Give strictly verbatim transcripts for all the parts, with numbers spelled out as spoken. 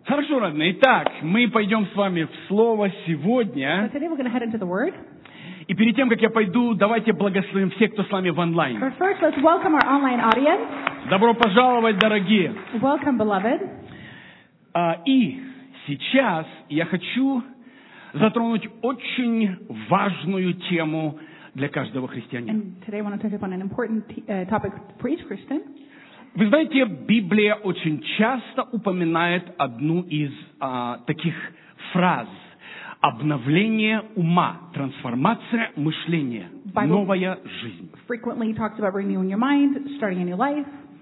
Хорошо, родные. Итак, мы пойдем с вами в Слово сегодня. So today we're going to head into the Word. И перед тем, как я пойду, давайте благословим всех, кто с нами в онлайне. But first, let's welcome our online audience. Добро пожаловать, дорогие. Welcome, beloved. А, и сейчас я хочу затронуть очень важную тему для каждого христианина. And today I want to touch upon an important uh, topic for each Christian. Вы знаете, Библия очень часто упоминает одну из а, таких фраз. Обновление ума, трансформация мышления, новая жизнь. Frequently talks about renewing your mind, starting a new life.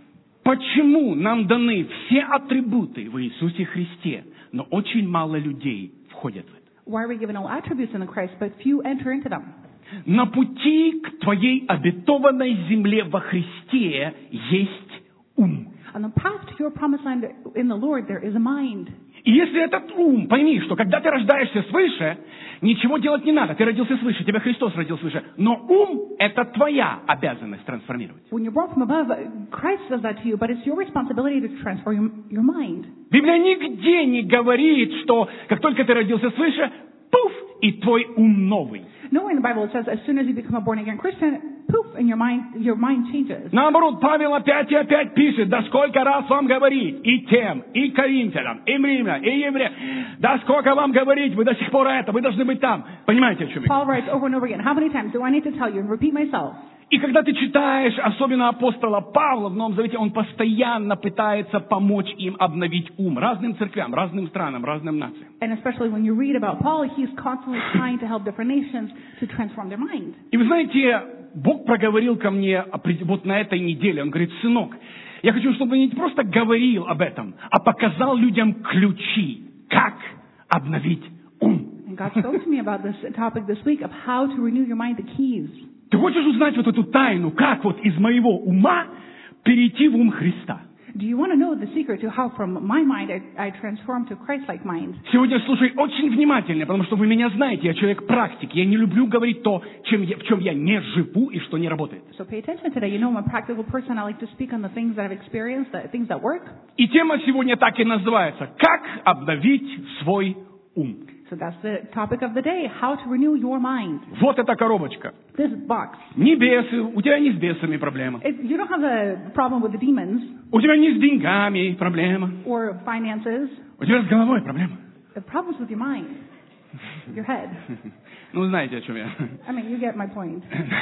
Почему нам даны все атрибуты в Иисусе Христе, но очень мало людей входят в это? Why are we given all attributes in the Christ, but few enter into them? На пути к твоей обетованной земле во Христе есть ум. On the path to your promised land in the Lord, there is a mind. И если этот ум, пойми, что когда ты рождаешься свыше, ничего делать не надо. Ты родился свыше, тебя Христос родил свыше. Но ум – это твоя обязанность трансформировать. When you're born from above, Christ does that to you, but it's your responsibility to transform your, your mind. Библия нигде не говорит, что как только ты родился свыше, пуф, и твой ум новый. Nowhere in the Bible it says as soon as you become a born-again Christian, poof, and your mind, your mind changes. Наоборот, Павел опять и опять пишет, да сколько раз вам говорить, и тем, и коринфянам, и римлянам, и евреям, да сколько вам говорить, вы до сих пор это, вы должны быть там. Понимаете, о чем я? Paul writes over and over again, how many times do I need to tell you and repeat myself? И когда ты читаешь, особенно апостола Павла в Новом Завете, он постоянно пытается помочь им обновить ум разным церквям, разным странам, разным нациям. And especially when you read about Paul, he's constantly trying to help different nations to transform their mind. И вы знаете, Бог проговорил ко мне вот на этой неделе, он говорит, сынок, я хочу, чтобы ты не просто говорил об этом, а показал людям ключи, как обновить ум. And God spoke to me about this topic this week of how to renew your mind, the keys. Ты хочешь узнать вот эту тайну, как вот из моего ума перейти в ум Христа? Do you want to know the secret to how from my mind I, I transform to Christ-like mind? Сегодня слушай очень внимательно, потому что вы меня знаете, я человек практик. Я не люблю говорить то, чем я, в чем я не живу и что не работает. So pay attention today. You know I'm a practical person. I like to speak on the things that I've experienced, the things that work. И тема сегодня так и называется «Как обновить свой ум». So that's the topic of the day, how to renew your mind. Вот эта коробочка. This box. Не бесы, у тебя не с бесами проблема. It, you don't have a problem with the demons. У тебя не с деньгами проблема. Or finances. У тебя с головой проблема. The problem's with your mind, your head. Ну, знаете, о чем я. I mean, you get my point.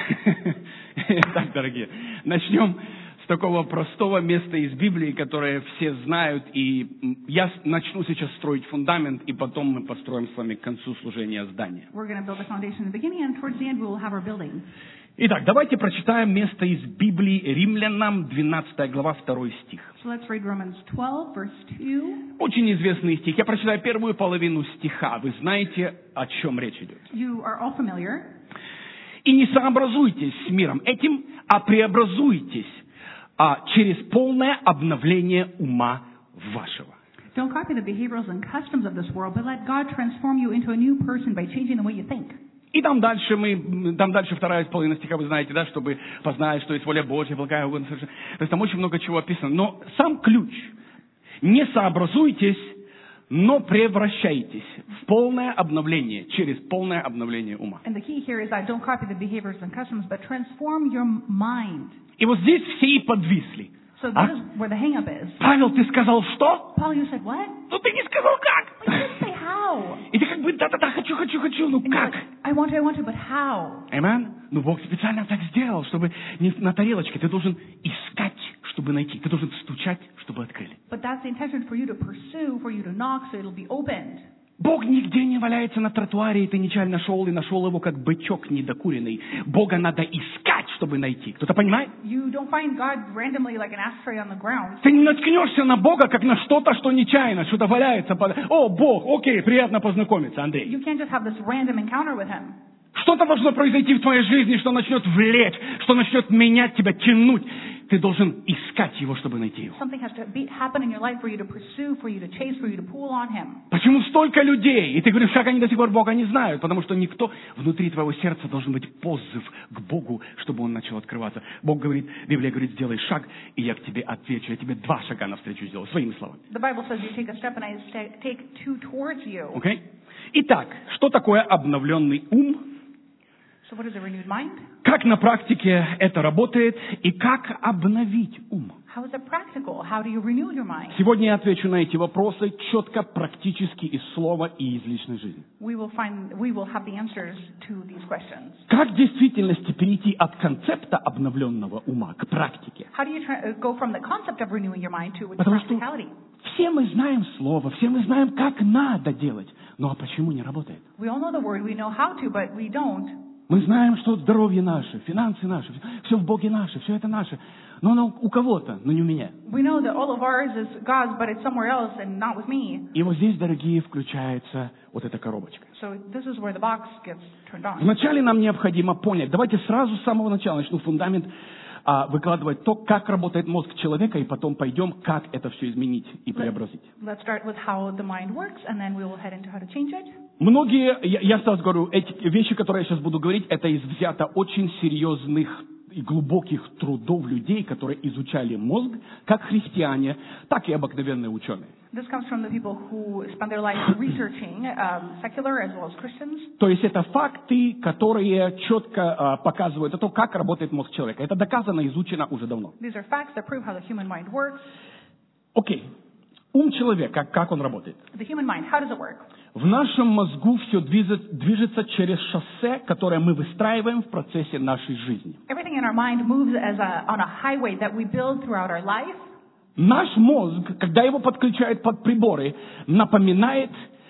Итак, дорогие, начнем с такого простого места из Библии, которое все знают, и я начну сейчас строить фундамент, и потом мы построим с вами к концу служения здания. We're going to build a foundation in the beginning, and towards the end we will have our building. Итак, давайте прочитаем место из Библии Римлянам, двенадцатая глава, второй стих. So let's read Romans twelve, verse two. Очень известный стих. Я прочитаю первую половину стиха. Вы знаете, о чем речь идет. You are all familiar. «И не сообразуйтесь с миром этим, а преобразуйтесь а, через полное обновление ума вашего». Don't copy the behaviors and customs of this world, but let God transform you into a new person by changing the way you think. И там дальше мы, там дальше вторая половина стиха, вы знаете, да, чтобы познать, что есть воля Божья, благая угодно совершенно. То есть там очень много чего описано. Но сам ключ. Не сообразуйтесь, но превращайтесь в полное обновление, через полное обновление ума. And the key here is that don't copy the behaviors and customs, but transform your mind. И вот здесь все и подвисли. So А? this is where the hang-up is. Павел, ты сказал что? Paul, you said what? Ну ты не сказал как. But you didn't say how. И ты как бы да-да-да, хочу, хочу, хочу, ну And you're как? like, I want to, I want to, but how? Amen? Ну Бог специально так сделал, чтобы не на тарелочке. Ты должен искать, чтобы найти. Ты должен стучать, чтобы открыли. But that's the intention for you to pursue, for you to knock, so it'll be opened. Бог нигде не валяется на тротуаре, и ты нечаянно нашел, и нашел его как бычок недокуренный. Бога надо искать, чтобы найти. Кто-то понимает? You don't find God randomly like an ashtray on the ground. Ты не наткнешься на Бога, как на что-то, что нечаянно, что-то валяется. Под... О, Бог, окей, приятно познакомиться, Андрей. You can't just have this random encounter with Him. Что-то должно произойти в твоей жизни, что начнет влечь, что начнет менять тебя, тянуть. ты должен искать его, чтобы найти его. Something has to be, happen in your life for you to pursue, for you to chase, for you to pull on him. Почему столько людей? И ты говоришь, как они до сих пор Бога не знают? Потому что никто, внутри твоего сердца должен быть позыв к Богу, чтобы он начал открываться. Бог говорит, Библия говорит, сделай шаг, и я к тебе отвечу. Я тебе два шага навстречу сделаю, своими словами. The Bible says you take a step and I take two towards you. Okay? Итак, что такое обновленный ум? So what is a renewed mind? Как на практике это работает и как обновить ум? How is it practical? How do you renew your mind? Сегодня я отвечу на эти вопросы четко, практически из слова и из личной жизни. We will find, we will have the answers to these questions. Как в действительности перейти от концепта обновленного ума к практике? How do you try, uh, go from the concept of renewing your mind to its Потому что practicality? все мы знаем слово, все мы знаем, как надо делать. Ну а почему не работает? We all know the word, we know how to, but we don't. Мы знаем, что здоровье наше, финансы наши, все в Боге наше, все это наше. Но оно у кого-то, но не у меня. We know that all of ours is God's, but it's somewhere else and not with me. И вот здесь, дорогие, включается вот эта коробочка. So this is where the box gets turned on. Вначале нам необходимо понять, давайте сразу с самого начала начну фундамент а, выкладывать то, как работает мозг человека, и потом пойдем, как это все изменить и преобразить. Let's start with how the mind works, and then we will head into how to change it. Многие, я, я сразу говорю, эти вещи, которые я сейчас буду говорить, это из взято очень серьезных и глубоких трудов людей, которые изучали мозг, как христиане, так и обыкновенные ученые. This comes from the people who spend their life researching, um, secular as well as Christians. То есть это факты, которые четко а, показывают то, как работает мозг человека. Это доказано, изучено уже давно. These are facts that prove how the human mind works. Окей. Ум человека, как он работает? The human mind, how does it work? В нашем мозгу все движется, движется через шоссе, которое мы выстраиваем в процессе нашей жизни. Everything in our mind moves as a, on a highway that we build throughout our life. Наш мозг, когда его подключают под приборы, напоминает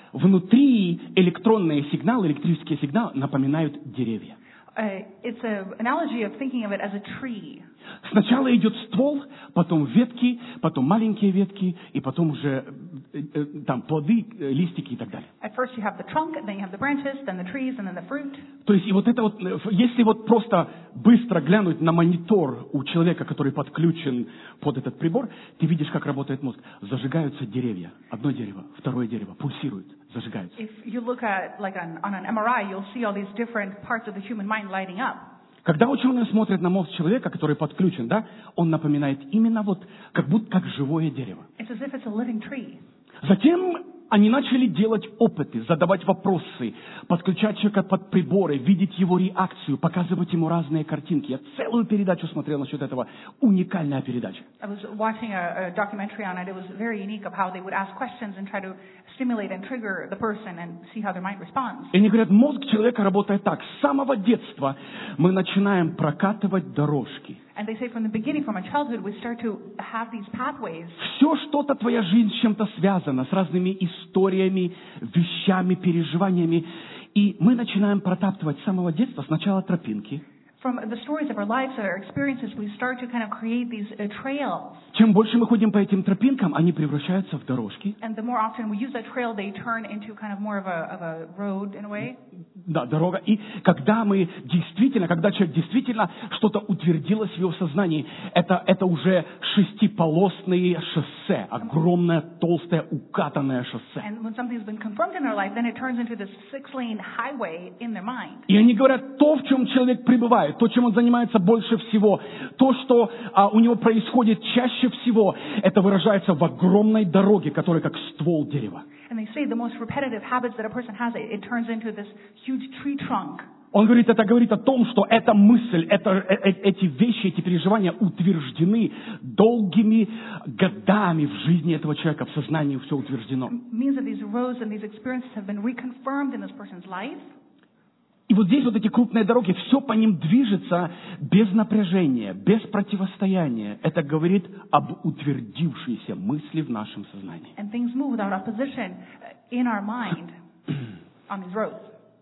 внутри электронные сигналы, электрические сигналы напоминают деревья. Uh, it's an analogy of thinking of it as a tree. Сначала идет ствол, потом ветки, потом маленькие ветки, и потом уже э, э, там плоды, э, листики и так далее. At first you have the trunk, then you have the branches, then the trees, and then the fruit. То есть и вот это вот, э, если вот просто быстро глянуть на монитор у человека, который подключен под этот прибор, ты видишь, как работает мозг. Зажигаются деревья. Одно дерево, второе дерево, пульсирует, зажигается. If you look at, like on, on an M R I, you'll see all these different parts of the human mind lighting up. Когда ученые смотрят на мозг человека, который подключен, да, он напоминает именно вот, как будто как живое дерево. It's as if it's a living tree. Затем они начали делать опыты, задавать вопросы, подключать человека под приборы, видеть его реакцию, показывать ему разные картинки. Я целую передачу смотрел насчет этого. Уникальная передача. I was watching a, a documentary on it. It was very unique of how they would ask questions and try to stimulate and trigger the person and see how their mind responds. И они говорят, мозг человека работает так. С самого детства мы начинаем прокатывать дорожки. And they say from the beginning, from our childhood, we start to have these pathways. Все что-то, твоя жизнь с чем-то связана, с разными историями, вещами, переживаниями. И мы начинаем протаптывать с самого детства сначала тропинки. From the stories of our lives, our experiences, we start to kind of create these uh, trails. Чем больше мы ходим по этим тропинкам, они превращаются в дорожки. And the more often we use that trail, they turn into kind of more of a, of a road in a way. Да, дорога. И когда мы действительно, когда человек действительно что-то утвердилось в его сознании, это, это уже шестиполосные шоссе, огромное, толстое, укатанное шоссе. And when something's been confirmed in their life, then it turns into this six-lane highway in their mind. И они говорят, то, в чем человек пребывает, то, чем он занимается больше всего, то, что а, у него происходит чаще всего, это выражается в огромной дороге, которая как ствол дерева. And they say the most repetitive habits that a person has, it, it turns into this huge tree trunk. Он говорит, это говорит о том, что эта мысль, это, э, э, эти вещи, эти переживания утверждены долгими годами в жизни этого человека, в сознании все утверждено. It means that these roads and these experiences have been reconfirmed in this person's life. И вот здесь вот эти крупные дороги, все по ним движется без напряжения, без противостояния. Это говорит об утвердившейся мысли в нашем сознании. And things move without opposition in our mind on these roads.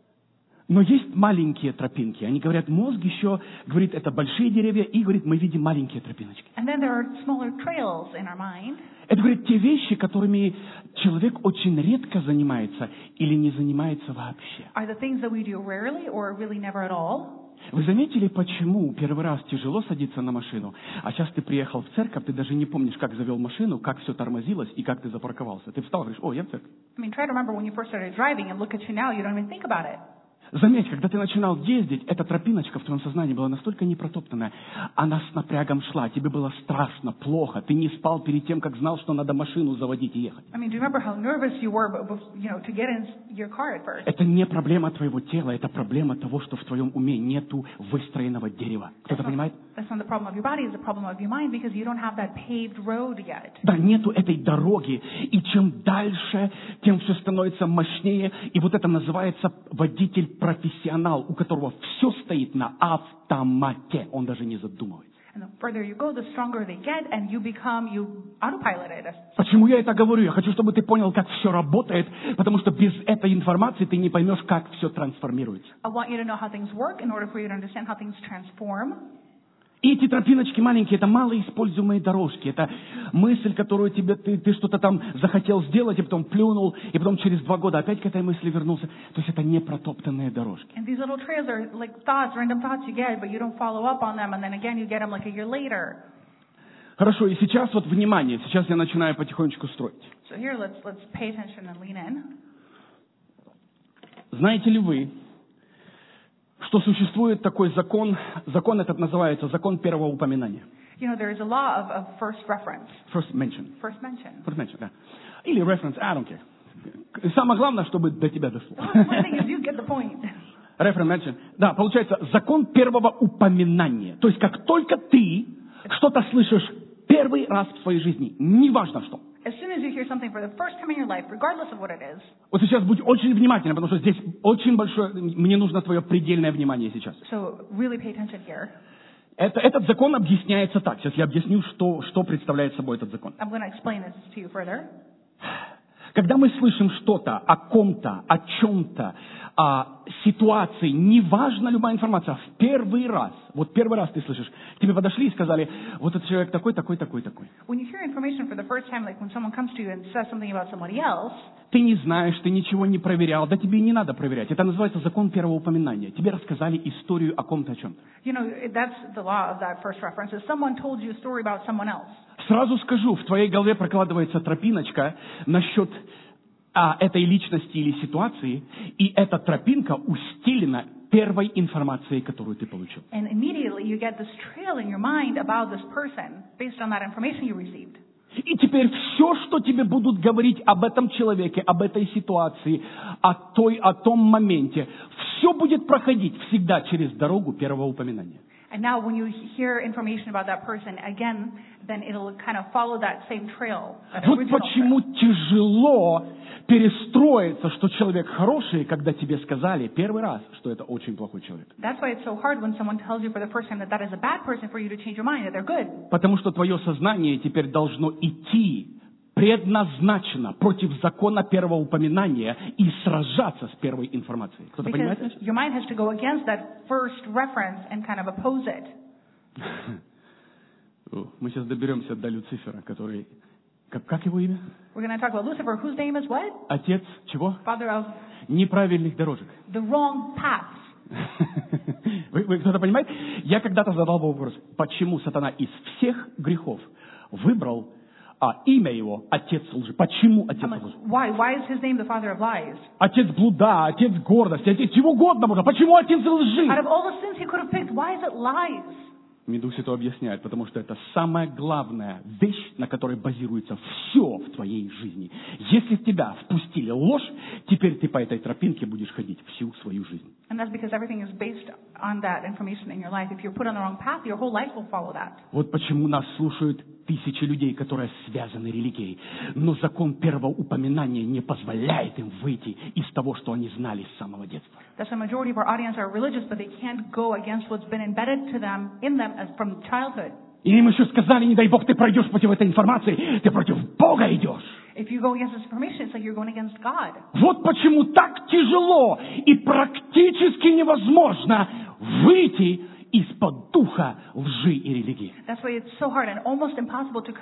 Но есть маленькие тропинки. Они говорят, мозг еще, говорит, это большие деревья, и, говорит, мы видим маленькие тропиночки. And then there are smaller trails in our mind. Это, говорит, те вещи, которыми человек очень редко занимается или не занимается вообще. Are the things that we do rarely or really never at all. Вы заметили, почему первый раз тяжело садиться на машину, а сейчас ты приехал в церковь, ты даже не помнишь, как завел машину, как все тормозилось и как ты запарковался. Ты встал и говоришь: о, я в церкви. I mean, try to remember when you first started driving and look at you now, you don't even think about it. Заметь, когда ты начинал ездить, эта тропиночка в твоем сознании была настолько непротоптанная, она с напрягом шла, тебе было страшно, плохо, ты не спал перед тем, как знал, что надо машину заводить и ехать. I mean, do you remember how nervous you were, you know, to get in your car at first? Это не проблема твоего тела, это проблема того, что в твоем уме нету выстроенного дерева. Кто-то понимает? That's not the problem of your body, it's the problem of your mind because you don't have that paved road yet. Да, нету этой дороги, и чем дальше, тем все становится мощнее, и вот это называется водитель-профессионал, у которого все стоит на автомате, он даже не задумывается. And the further you go, the stronger they get, and you become, you autopilot it. Почему я это говорю? Я хочу, чтобы ты понял, как все работает, потому что без этой информации ты не поймешь, как все трансформируется. I want you to know how things work in order for you to understand how things transform. И эти тропиночки маленькие, это малоиспользуемые дорожки. Это мысль, которую тебе, ты, ты что-то там захотел сделать, и потом плюнул, и потом через два года опять к этой мысли вернулся. То есть это не протоптанные дорожки. And these little trails are like thoughts, random thoughts you get, but you don't follow up on them, and then again you get them like a year later. Хорошо, и сейчас вот внимание, сейчас я начинаю потихонечку строить. So here, let's let's pay attention and lean in. Знаете ли вы, что существует такой закон, закон этот называется закон первого упоминания. You know, there is a law of, of first reference. First mention. First mention. First mention, да. Или reference, I don't care. Самое главное, чтобы до тебя дошло. The one thing is you get the point. Reference mention. Да, получается, закон первого упоминания. То есть, как только ты что-то слышишь первый раз в своей жизни, неважно что. As soon as you hear something for the first time in your life, regardless of what it is. Вот сейчас будь очень внимательна, потому что здесь очень большое, мне нужно твое предельное внимание сейчас. So really pay attention here. Это, этот закон объясняется так. Сейчас я объясню, что, что представляет собой этот закон. I'm going to explain this to you further. Когда мы слышим что-то о ком-то, о чем-то, о ситуации, неважно любая информация, в первый раз, вот первый раз ты слышишь, к тебе подошли и сказали: вот этот человек такой, такой, такой, такой. When you hear information for the first time, like when someone comes to you and says something about somebody else, ты не знаешь, ты ничего не проверял, да тебе и не надо проверять. Это называется закон первого упоминания. Тебе рассказали историю о ком-то, о чем-то. you know, that's the law of that first reference. Is someone told you a story about someone else. Сразу скажу, в твоей голове прокладывается тропиночка насчет а, этой личности или ситуации, и эта тропинка устелена первой информацией, которую ты получил. And immediately you get this trail in your mind about this person based on that information you received. И теперь все, что тебе будут говорить об этом человеке, об этой ситуации, о, той, о том моменте, все будет проходить всегда через дорогу первого упоминания. And now when you hear information about that person again, then it'll kind of follow that same trail. That Вот original почему trail. тяжело перестроиться, что человек хороший, когда тебе сказали первый раз, что это очень плохой человек. That's why it's so hard when someone tells you for the first time that that is a bad person for you to change your mind, that they're good. Потому что твое сознание теперь должно идти предназначено против закона первого упоминания и сражаться с первой информацией. Кто-то понимает? Because your mind has to go against that first reference and kind of oppose it. Мы сейчас доберемся до Люцифера, который... Как, как его имя? We're going to talk about Lucifer, whose name is what? Отец чего? Father of Неправильных дорожек. the wrong paths. Вы, вы кто-то понимает? Я когда-то задал вопрос, почему сатана из всех грехов выбрал а, имя его отец лжи? Почему отец I'm like, лжи? why? Why is his name the father of lies? Отец блуда, отец гордости, отец чего угодно можно. Почему отец лжи? Out of all the sins he could have picked, why is it lies? Медуз это объясняет, потому что это самая главная вещь, на которой базируется все в твоей жизни. Если в тебя впустили ложь, теперь ты по этой тропинке будешь ходить всю свою жизнь. And that's because everything is based on that information in your life. If you're put on the wrong path, your whole life will follow that. Вот почему нас слушают тысячи людей, которые связаны религией. Но закон первого упоминания не позволяет им выйти из того, что они знали с самого детства. That's the majority of our audience are religious, but they can't go against what's been embedded to them, in them as from childhood. И им еще сказали, не дай Бог, ты пройдешь против этой информации, ты против Бога идешь. If you go against this information, it's like you're going against God. Вот почему так тяжело и практически невозможно выйти из-под духа лжи и религии. That's why it's so hard and almost impossible to come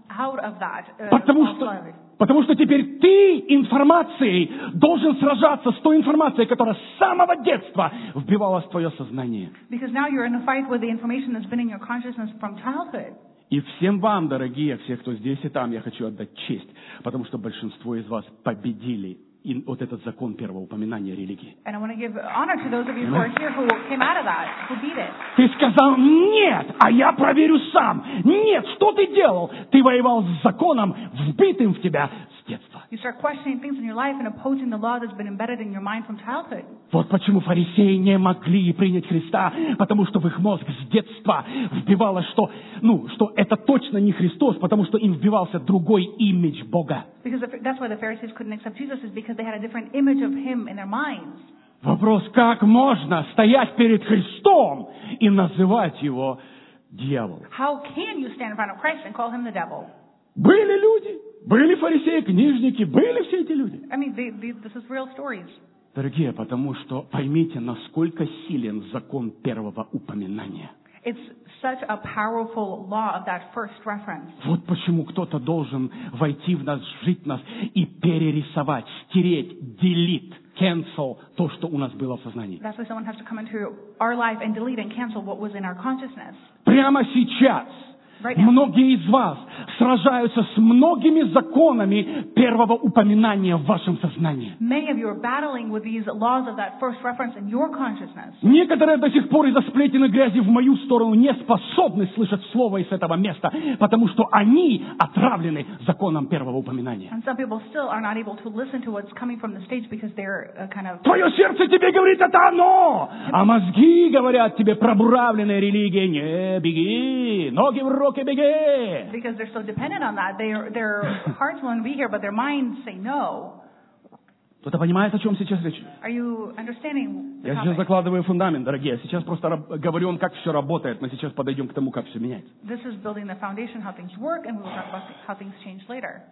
out of that. Uh, Потому false что, life. потому что теперь ты информацией должен сражаться с той информацией, которая с самого детства вбивалась в твое сознание. Because now you're in a fight with the information that's been in your consciousness from childhood. И всем вам, дорогие, все, кто здесь и там, я хочу отдать честь, потому что большинство из вас победили и вот этот закон первого упоминания религии. And I want to give honor to those of you who are here who came out of that, who beat it. Ты сказал «нет», а я проверю сам. Нет, что ты делал? Ты воевал с законом, вбитым в тебя с детства. You start questioning things in your life and opposing the law that's been embedded in your mind from childhood. Вот почему фарисеи не могли принять Христа, потому что в их мозг с детства вбивалось, что, ну, что это точно не Христос, потому что им вбивался другой имидж Бога. Because the, that's why the Pharisees couldn't accept Jesus, is because they had a different image of him in their minds. Вопрос, как можно стоять перед Христом и называть его дьяволом? How can you stand in front of Christ and call him the devil? Были люди, были фарисеи, книжники, были все эти люди. I mean, they, they, this is real stories. Дорогие, потому что поймите, насколько силен закон первого упоминания. It's such a powerful law of that first reference. Вот почему кто-то должен войти в нас, жить в нас и перерисовать, стереть, delete, cancel то, что у нас было в сознании. That's why someone has to come into our life and delete and cancel what was in our consciousness. Прямо сейчас Right now. многие из вас сражаются с многими законами первого упоминания в вашем сознании. Many of you are battling with these laws of that first reference in your consciousness. Некоторые до сих пор из-за сплетен и грязи в мою сторону не способны слышать слово из этого места, потому что они отравлены законом первого упоминания. And some people still are not able to listen to what's coming from the stage because they're uh, kind of... Твое сердце тебе говорит, это оно, а мозги говорят тебе, пробуравленная религия, не беги, ноги в руки беги. Because they're so dependent on that, their their hearts want to be here, but their minds say no. Кто-то понимает, о чем сейчас речь? Are you understanding the Я сейчас topic? закладываю фундамент, дорогие. Сейчас просто раб- говорю вам, как все работает. Мы сейчас подойдем к тому, как все меняется. This is building the foundation, how things work, and we will talk about how things change later.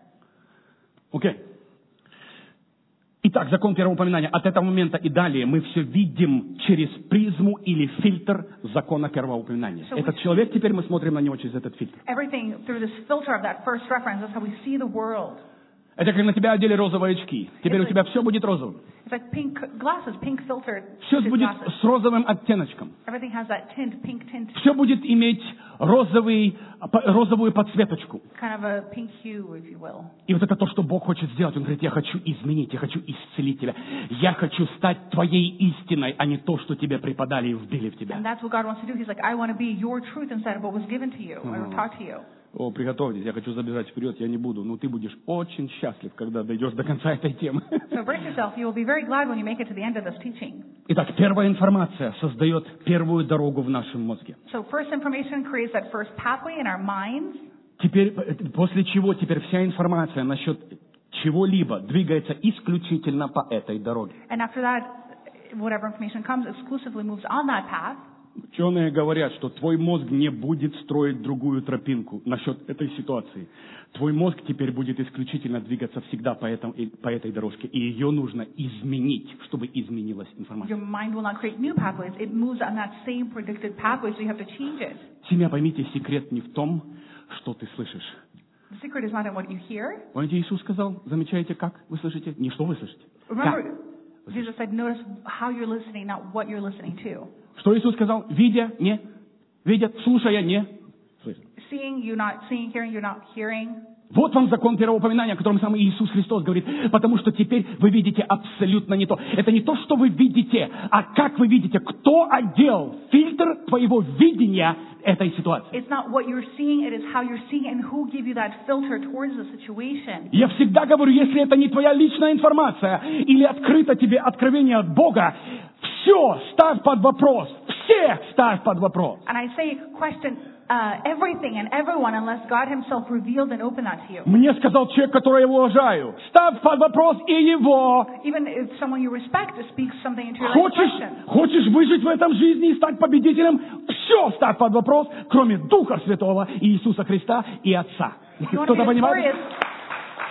Окей. Итак, закон первого упоминания. От этого момента и далее мы все видим через призму или фильтр закона первого упоминания. So we- Этот человек, теперь мы смотрим на него через этот фильтр. Everything through this filter of that first reference, that's how we see the world. Это как на тебя одели розовые очки. Теперь у тебя все будет розовым. It's like pink glasses, pink filtered Все будет glasses. с розовым оттеночком. Everything has that tint, pink tint, Все будет иметь розовый, по- розовую подсветочку. kind of a pink hue, if you will. И вот это то, что Бог хочет сделать. Он говорит, я хочу изменить, я хочу исцелить тебя. Я хочу стать твоей истиной, а не то, что тебе преподали и вбили в тебя. And that's what God wants to do. He's like, I want to be your truth instead of what was given to you or taught to you. О, приготовьтесь, я хочу забежать вперед, я не буду. Но ты будешь очень счастлив, когда дойдешь до конца этой темы. So brace yourself. You will be very glad when you make it to the end of this teaching. Итак, первая информация создает первую дорогу в нашем мозге. So first information creates that first pathway in our minds. Теперь, э, после чего теперь вся информация насчет чего-либо двигается исключительно по этой дороге. And after that, whatever information comes exclusively moves on that path. Ученые говорят, что твой мозг не будет строить другую тропинку насчет этой ситуации. Твой мозг теперь будет исключительно двигаться всегда по, этому, по этой дорожке, и ее нужно изменить, чтобы изменилась Your информация. mind will not create new pathways. It moves on that same predicted pathway, so you have to change it. Семья, поймите, секрет не в том, что ты слышишь. The secret is not in what you hear. Помните, Иисус сказал, замечаете, как вы слышите? Не что вы слышите. Как? Remember, Jesus said, notice how you're listening, not what you're listening to. Что Иисус сказал? Видя, не. Видя, слушая, не. Слышит. Seeing, you're not seeing, hearing, you're not hearing. Вот вам закон первого упоминания, о котором сам Иисус Христос говорит. Потому что теперь вы видите абсолютно не то. Это не то, что вы видите, а как вы видите. Кто одел фильтр твоего видения этой ситуации? It's not what you're seeing, it is how you're seeing and who gave you that filter towards the situation. Я всегда говорю, если это не твоя личная информация или открыто тебе откровение от Бога, все ставь под вопрос. Всех ставь под вопрос. And I say, question uh, everything and everyone unless God himself revealed and opened that to you. Мне сказал человек, которого я уважаю. Ставь под вопрос и его. Even if someone you respect speaks something into your life, Хочешь, question. хочешь выжить в этом жизни и стать победителем? Все ставь под вопрос, кроме Духа Святого, и Иисуса Христа и Отца. You want to Кто-то be понимает? victorious?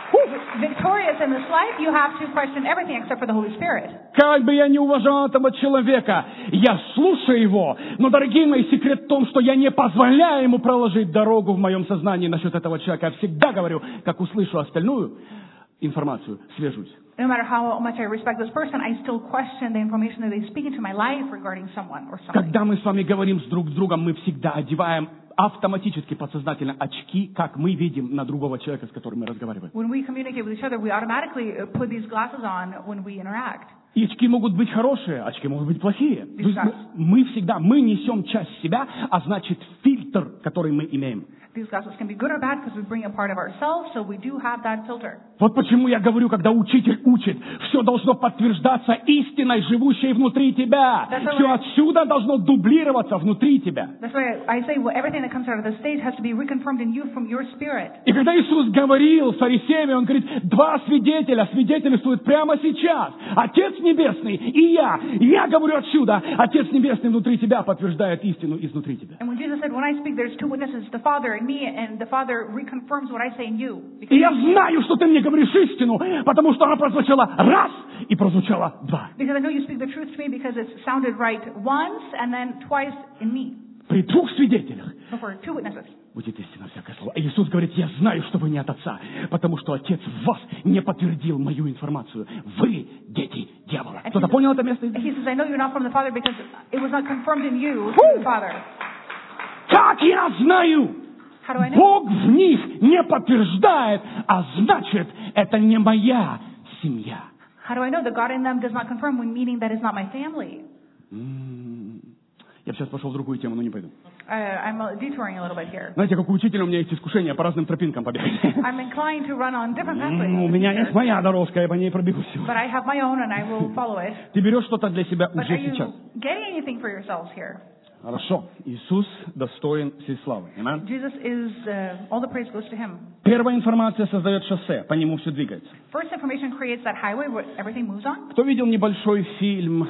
Victorious in this life, you have to question everything except for the Holy Spirit. Как бы я не уважал этого человека, я слушаю его, но, дорогие мои, секрет в том, что я не позволяю ему проложить дорогу в моем сознании насчет этого человека. Я всегда говорю, как услышу остальную информацию, свяжусь. No matter how much I respect this person, I still question the information that they speak into my life regarding someone or something. Когда мы с вами говорим с друг с другом, мы всегда одеваем автоматически, подсознательно очки, как мы видим на другого человека, с которым мы разговариваем. When we communicate with each other, we automatically put these glasses on when we interact. И очки могут быть хорошие, очки могут быть плохие. То есть мы, мы всегда, мы несем часть себя, а значит фильтр, который мы имеем. These glasses can be good or bad because we bring a part of ourselves, so we do have that filter. Вот почему я говорю, когда учитель учит, все должно подтверждаться истиной, живущей внутри тебя. Все отсюда должно дублироваться внутри тебя. That's why I say well, everything that comes out of the stage has to be reconfirmed in you from your spirit. И когда Иисус говорил с фарисеями, Он говорит, два свидетеля свидетельствуют прямо сейчас. Отец Небесный и я. Я говорю отсюда. Отец Небесный внутри тебя подтверждает истину изнутри тебя. And when Jesus said, when I speak, there's two witnesses, the Father and me, and the Father reconfirms what I say in you. И я знаю, что ты мне говоришь истину, потому что она прозвучала раз и прозвучала два. Because I know you speak the truth to me because it sounded right once and then twice in me. При двух свидетелях Before two witnesses. будет истина всякое слово. И Иисус говорит, я знаю, что вы не от Отца, потому что Отец в вас не подтвердил мою информацию. Вы дети дьявола. Кто-то понял это место? He says, I know you're not from the Father because it was not confirmed in you through the Father. Как я знаю? How do I know? Бог в них не подтверждает, а значит, это не моя семья. How do I know that God in them does not confirm, meaning that it's not my family? М-м-м. Я сейчас пошел в другую тему, но не пойду. Uh, I'm detouring a little bit here. Знаете, как у учителя у меня есть искушение по разным тропинкам побегать. I'm inclined to run on different pathways. У меня есть моя дорожка, я по ней пробегу все. But I have my own and I will follow it. Ты берешь что-то для себя But уже are сейчас. you getting anything for yourselves here? Хорошо. Иисус достоин всей славы. Amen? Jesus is, uh, all the praise goes to Him. Первая информация создает шоссе, по нему все двигается. First information creates that highway where everything moves on. Кто видел небольшой фильм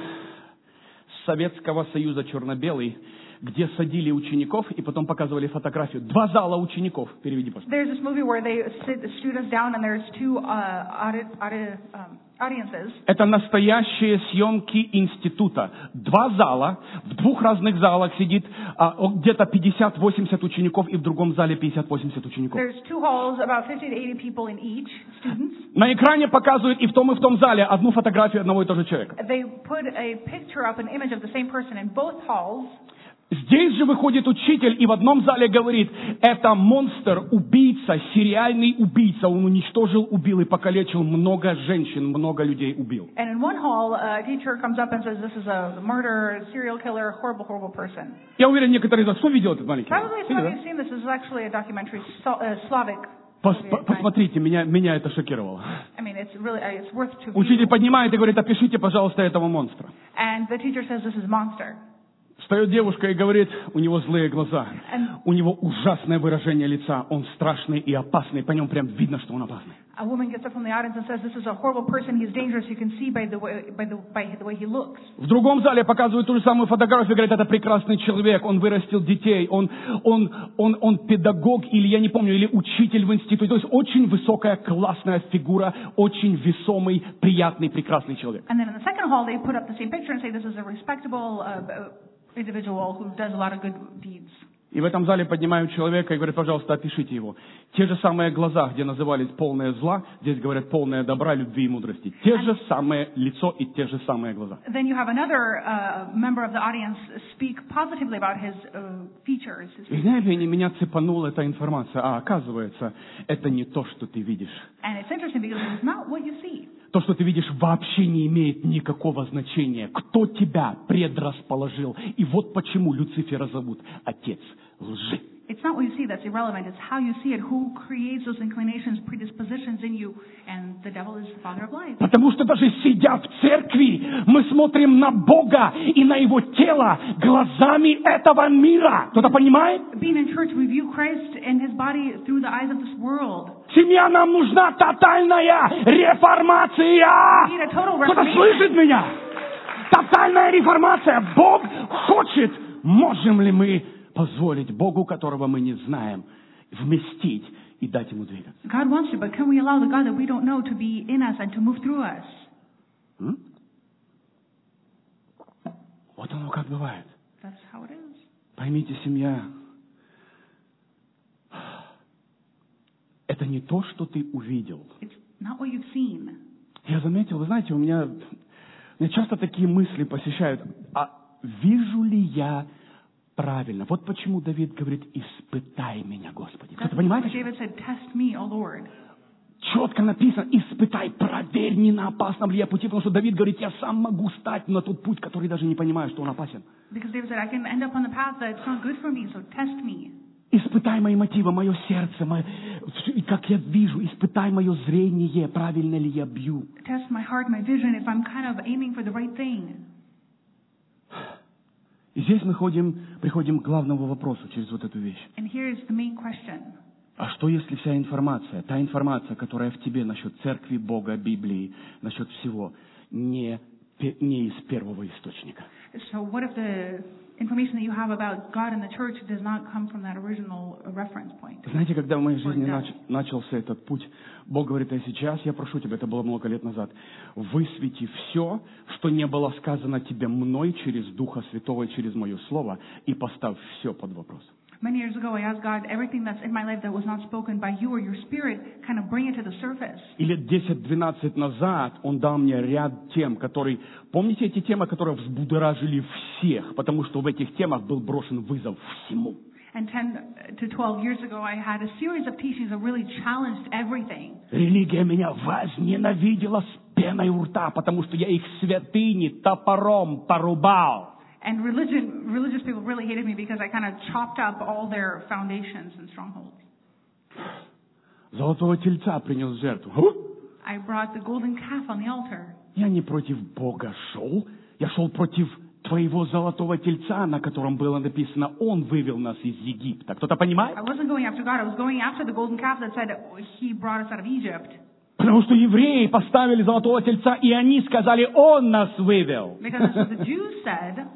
Советского Союза черно-белый, где садили учеников и потом показывали фотографию? Два зала учеников. Переведи, пожалуйста. There's this movie where they sit the students down and there's two uh, audi- audi- um, audiences. Это настоящие съемки института. Два зала, в двух разных залах сидит а, где-то пятьдесят-восемьдесят учеников, и в другом зале пятьдесят-восемьдесят учеников. There's two halls, about fifty to eighty people in each, students. На экране показывают и в том, и в том зале одну фотографию одного и того же человека. They put a picture up, an image of the same person in both halls. Здесь же выходит учитель и в одном зале говорит, это монстр, убийца, сериальный убийца. Он уничтожил, убил и покалечил много женщин, много людей убил. And in one hall, a teacher comes up and says, this is a murderer, serial killer, horrible, horrible person. Я уверен, некоторые из вас, кто видел этот маленький? Probably some Видели, of you have seen this. This is actually a documentary, so- uh, Slavic. Пос- movie по- at times. Посмотрите, меня, меня это шокировало. I mean, it's really, uh, it's worth to Учитель view. поднимает и говорит, опишите, пожалуйста, этого монстра. And the teacher says, this is a monster. Встает девушка и говорит, у него злые глаза, And у него ужасное выражение лица, он страшный и опасный, по нем прям видно, что он опасный. a woman gets up from the audience and says, this is a horrible person, he's dangerous, you can see by the way, by the, by the way he looks. В другом зале показывают ту же самую фотографию, говорят, это прекрасный человек, он вырастил детей, он, он, он, он педагог, или я не помню, или учитель в институте. То есть очень высокая, классная фигура, очень весомый, приятный, прекрасный человек. And then in the second hall, they put up the same picture and say, this is a respectable uh, individual who does a lot of good deeds. И в этом зале поднимают человека и говорят, пожалуйста, опишите его. Те же самые глаза, где назывались полное зла, здесь говорят полное добра, любви и мудрости. Те же самые лицо и те же самые глаза. Then you have another uh, member of the audience speak positively about his uh, features. his- И знаете, меня цепанула эта информация. А оказывается, это не то, что ты видишь. And it's interesting because it's not what you see. То, что ты видишь, вообще не имеет никакого значения. Кто тебя предрасположил? И вот почему Люцифера зовут отец лжи. It's not what you see that's irrelevant. It's how you see it. Who creates those inclinations, predispositions in you. And the devil is the father of lies. Потому что даже сидя в церкви, мы смотрим на Бога и на Его тело глазами этого мира. Кто-то понимает? Being in church, we view Christ and his body through the eyes of this world. Семья, нам нужна тотальная реформация. We need a total Кто-то reformation. слышит меня? Тотальная реформация. Бог хочет. Можем ли мы позволить Богу, которого мы не знаем, вместить и дать ему двигаться. God wants to, but can we allow the God that we don't know to be in us and to move through us? М? Вот оно как бывает. That's how it is. Поймите, семья, это не то, что ты увидел. It's not what you've seen. Я заметил, вы знаете, у меня, у меня часто такие мысли посещают. А вижу ли я правильно? Вот почему Давид говорит: испытай меня, Господи. Кто-то понимает? David said, "Test me, O Lord." Четко написано: испытай, проверь, не на опасном ли я пути, потому что Давид говорит: я сам могу стать на тот путь, который даже не понимаю, что он опасен. Because David said, I can end up on the path that's not good for me, so test me. Испытай мои мотивы, мое сердце, мое, и как я вижу, испытай мое зрение, правильно ли я бью. Test my heart, my vision, if I'm kind of aiming for the right thing. И здесь мы ходим, приходим к главному вопросу через вот эту вещь. And here's the main question. А что, если вся информация, та информация, которая в тебе насчет церкви, Бога, Библии, насчет всего, не, не из первого источника? So what if the information that you have about God and the church does not come from that original reference point? Знаете, когда в моей жизни нач, начался этот путь, Бог говорит: а сейчас я прошу тебя, это было много лет назад, высвети все, что не было сказано тебе мной через Духа Святого и через мое Слово, и поставь все под вопрос. Many years ago, I asked God, everything that's in my life that was not spoken by you or your spirit, kind of bring it to the surface. И лет десять-двенадцать назад Он дал мне ряд тем, которые... Помните эти темы, которые взбудоражили всех? Потому что в этих темах был брошен вызов всему. And ten to twelve years ago, I had a series of teachings that really challenged everything. Религия меня возненавидела с пеной у рта, потому что я их святыни топором порубал. And religion, religious people really hated me because I kind of chopped up all their foundations and strongholds. Золотого тельца принес в жертву. I brought the golden calf on the altar. Я не против Бога шел, я шел против твоего золотого тельца, на котором было написано: Он вывел нас из Египта. Кто-то понимает? I wasn't going after God. I was going after the golden calf that said He brought us out of Egypt. Потому что евреи поставили золотого тельца, и они сказали: Он нас вывел. Because that's what the Jews said.